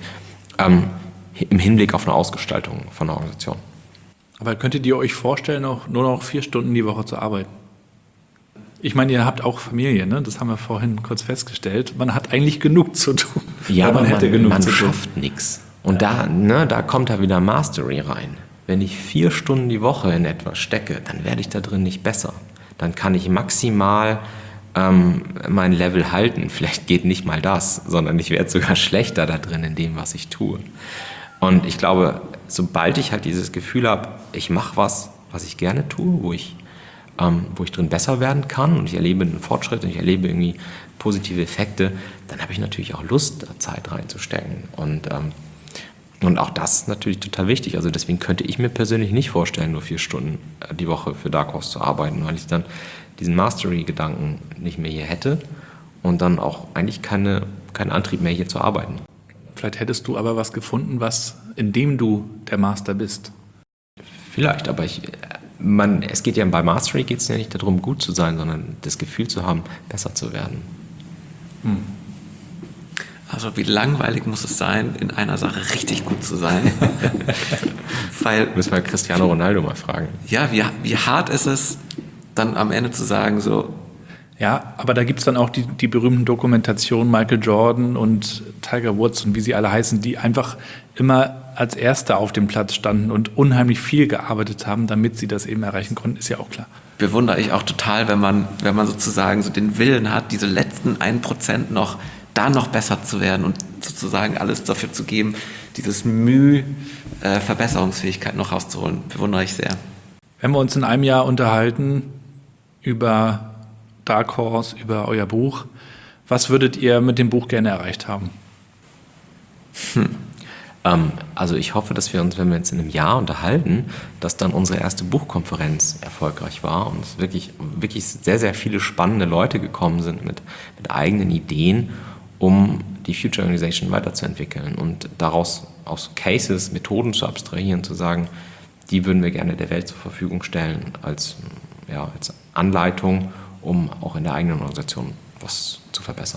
im Hinblick auf eine Ausgestaltung von einer Organisation. Aber könntet ihr euch vorstellen, nur noch 4 Stunden die Woche zu arbeiten? Ich meine, ihr habt auch Familie, ne? Das haben wir vorhin kurz festgestellt. Man hat eigentlich genug zu tun. Ja, aber man zu tun. schafft nichts. Und da kommt da wieder Mastery rein. Wenn ich 4 Stunden die Woche in etwas stecke, dann werde ich da drin nicht besser. Dann kann ich maximal mein Level halten. Vielleicht geht nicht mal das, sondern ich werde sogar schlechter da drin in dem, was ich tue. Und ich glaube, sobald ich halt dieses Gefühl habe, ich mache was ich gerne tue, wo ich drin besser werden kann und ich erlebe einen Fortschritt und ich erlebe irgendwie positive Effekte, dann habe ich natürlich auch Lust, da Zeit reinzustecken. Und auch das ist natürlich total wichtig. Also deswegen könnte ich mir persönlich nicht vorstellen, nur 4 Stunden die Woche für Dark Horse zu arbeiten, weil ich dann diesen Mastery-Gedanken nicht mehr hier hätte und dann auch eigentlich keinen Antrieb mehr hier zu arbeiten. Vielleicht hättest du aber was gefunden, in dem du der Master bist. Vielleicht, aber es geht ja bei Mastery geht es ja nicht darum, gut zu sein, sondern das Gefühl zu haben, besser zu werden. Also wie langweilig muss es sein, in einer Sache richtig gut zu sein? Müssen wir Cristiano Ronaldo mal fragen. Ja, wie hart ist es, dann am Ende zu sagen, so. Ja, aber da gibt es dann auch die berühmten Dokumentationen Michael Jordan und Tiger Woods und wie sie alle heißen, die einfach immer als Erste auf dem Platz standen und unheimlich viel gearbeitet haben, damit sie das eben erreichen konnten, ist ja auch klar. Bewundere ich auch total, wenn man sozusagen so den Willen hat, diese letzten 1% noch besser zu werden und sozusagen alles dafür zu geben, dieses Verbesserungsfähigkeit noch rauszuholen. Bewundere ich sehr. Wenn wir uns in einem Jahr unterhalten über Dark Horse, über euer Buch, was würdet ihr mit dem Buch gerne erreicht haben? Also ich hoffe, dass wir uns, wenn wir uns in einem Jahr unterhalten, dass dann unsere erste Buchkonferenz erfolgreich war und es wirklich sehr, sehr viele spannende Leute gekommen sind mit eigenen Ideen, um die Future Organization weiterzuentwickeln und daraus aus Cases, Methoden zu abstrahieren, zu sagen, die würden wir gerne der Welt zur Verfügung stellen als Anleitung, um auch in der eigenen Organisation was zu verbessern.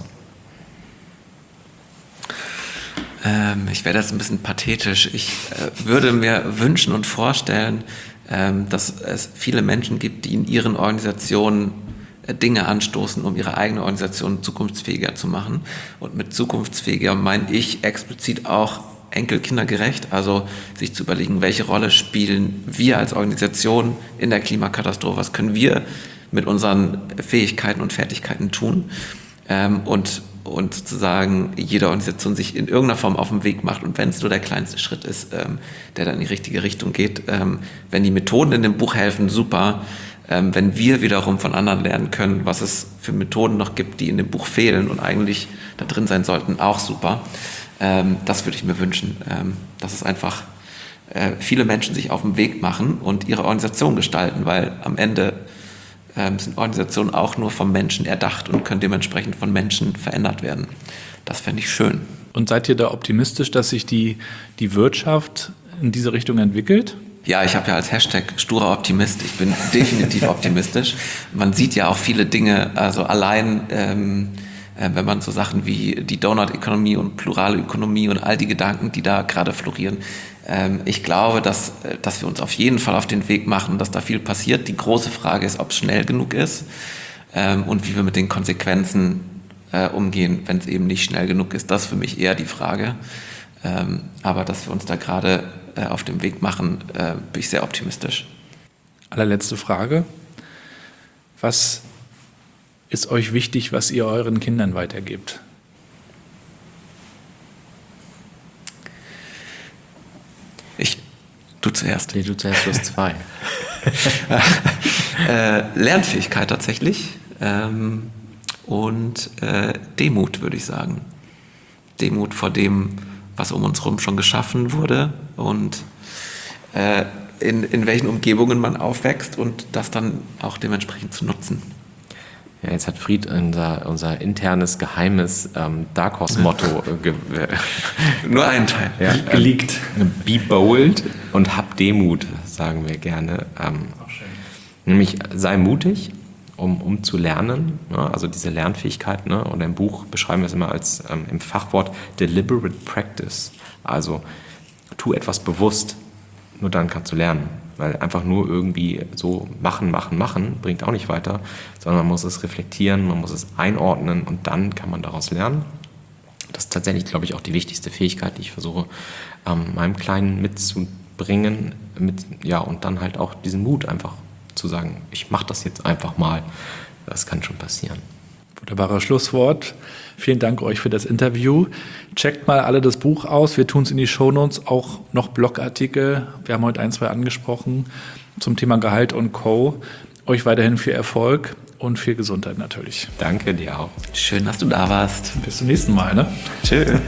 Ich werde jetzt ein bisschen pathetisch. Ich würde mir wünschen und vorstellen, dass es viele Menschen gibt, die in ihren Organisationen Dinge anstoßen, um ihre eigene Organisation zukunftsfähiger zu machen. Und mit zukunftsfähiger meine ich explizit auch enkelkindergerecht, also sich zu überlegen, welche Rolle spielen wir als Organisation in der Klimakatastrophe, was können wir mit unseren Fähigkeiten und Fertigkeiten tun und sozusagen jede Organisation sich in irgendeiner Form auf den Weg macht und wenn es nur der kleinste Schritt ist, der dann in die richtige Richtung geht. Wenn die Methoden in dem Buch helfen, super. Wenn wir wiederum von anderen lernen können, was es für Methoden noch gibt, die in dem Buch fehlen und eigentlich da drin sein sollten, auch super. Das würde ich mir wünschen, dass es einfach viele Menschen sich auf den Weg machen und ihre Organisation gestalten, weil am Ende sind Organisationen auch nur vom Menschen erdacht und können dementsprechend von Menschen verändert werden. Das fände ich schön. Und seid ihr da optimistisch, dass sich die Wirtschaft in diese Richtung entwickelt? Ja, ich habe ja als Hashtag sturer Optimist. Ich bin definitiv optimistisch. Man sieht ja auch viele Dinge, also allein wenn man so Sachen wie die Donut-Ökonomie und plurale Ökonomie und all die Gedanken, die da gerade florieren. Ich glaube, dass wir uns auf jeden Fall auf den Weg machen, dass da viel passiert. Die große Frage ist, ob es schnell genug ist und wie wir mit den Konsequenzen umgehen, wenn es eben nicht schnell genug ist. Das ist für mich eher die Frage. Aber dass wir uns da gerade auf dem Weg machen, bin ich sehr optimistisch. Allerletzte Frage. Was ist euch wichtig, was ihr euren Kindern weitergebt? Du zuerst. Nee, du zuerst, du hast 2. Lernfähigkeit tatsächlich und Demut, würde ich sagen. Demut vor dem, was um uns herum schon geschaffen wurde und in welchen Umgebungen man aufwächst und das dann auch dementsprechend zu nutzen. Ja, jetzt hat Fried unser internes, geheimes Dark Horse-Motto Nur ein Teil. ja, Geleakt. Be bold und hab Demut, sagen wir gerne. Nämlich sei mutig, um zu lernen. Ne? Also diese Lernfähigkeit. Ne? Und im Buch beschreiben wir es immer als im Fachwort deliberate practice. Also tu etwas bewusst, nur dann kannst du lernen. Weil einfach nur irgendwie so machen bringt auch nicht weiter, sondern man muss es reflektieren, man muss es einordnen und dann kann man daraus lernen. Das ist tatsächlich, glaube ich, auch die wichtigste Fähigkeit, die ich versuche, meinem Kleinen mitzubringen. Und dann halt auch diesen Mut einfach zu sagen, ich mache das jetzt einfach mal. Das kann schon passieren. Wunderbares Schlusswort. Vielen Dank euch für das Interview. Checkt mal alle das Buch aus. Wir tun es in die Shownotes, auch noch Blogartikel. Wir haben heute 1, 2 angesprochen zum Thema Gehalt und Co. Euch weiterhin viel Erfolg und viel Gesundheit natürlich. Danke dir auch. Schön, dass du da warst. Bis zum nächsten Mal. Ne? Tschö.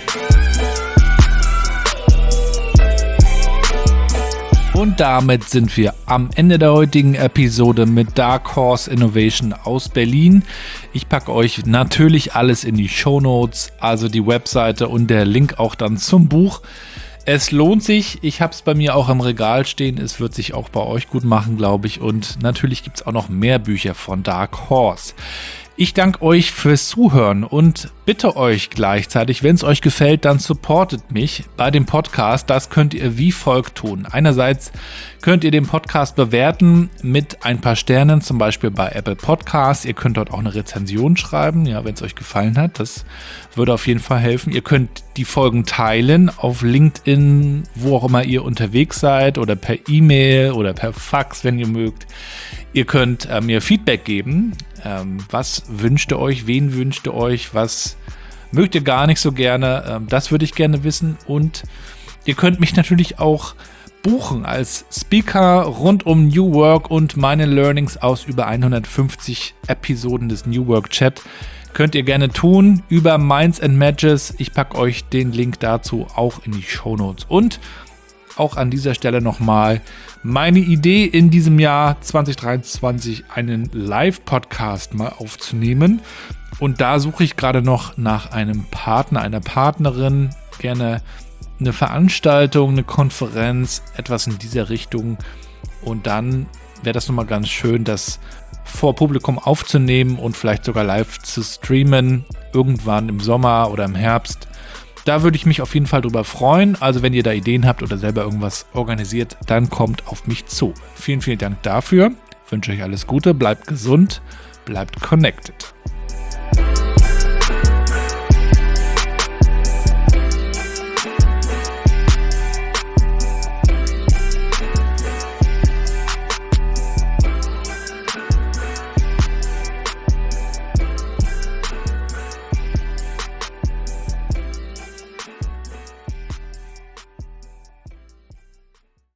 Und damit sind wir am Ende der heutigen Episode mit Dark Horse Innovation aus Berlin. Ich packe euch natürlich alles in die Shownotes, also die Webseite und der Link auch dann zum Buch. Es lohnt sich, ich habe es bei mir auch im Regal stehen, es wird sich auch bei euch gut machen, glaube ich. Und natürlich gibt es auch noch mehr Bücher von Dark Horse. Ich danke euch fürs Zuhören und bitte euch gleichzeitig, wenn es euch gefällt, dann supportet mich bei dem Podcast. Das könnt ihr wie folgt tun. Einerseits könnt ihr den Podcast bewerten mit ein paar Sternen, zum Beispiel bei Apple Podcasts. Ihr könnt dort auch eine Rezension schreiben, ja, wenn es euch gefallen hat. Das würde auf jeden Fall helfen. Ihr könnt die Folgen teilen auf LinkedIn, wo auch immer ihr unterwegs seid oder per E-Mail oder per Fax, wenn ihr mögt. Ihr könnt mir Feedback geben. Was wünscht ihr euch? Wen wünscht ihr euch? Was mögt ihr gar nicht so gerne? Das würde ich gerne wissen. Und ihr könnt mich natürlich auch buchen als Speaker rund um New Work und meine Learnings aus über 150 Episoden des New Work Chat. Könnt ihr gerne tun über Minds and Matches. Ich packe euch den Link dazu auch in die Shownotes. Und auch an dieser Stelle nochmal meine Idee in diesem Jahr 2023, einen Live-Podcast mal aufzunehmen. Und da suche ich gerade noch nach einem Partner, einer Partnerin, gerne eine Veranstaltung, eine Konferenz, etwas in dieser Richtung. Und dann wäre das nochmal ganz schön, das vor Publikum aufzunehmen und vielleicht sogar live zu streamen, irgendwann im Sommer oder im Herbst. Da würde ich mich auf jeden Fall drüber freuen. Also wenn ihr da Ideen habt oder selber irgendwas organisiert, dann kommt auf mich zu. Vielen, vielen Dank dafür. Ich wünsche euch alles Gute, bleibt gesund, bleibt connected.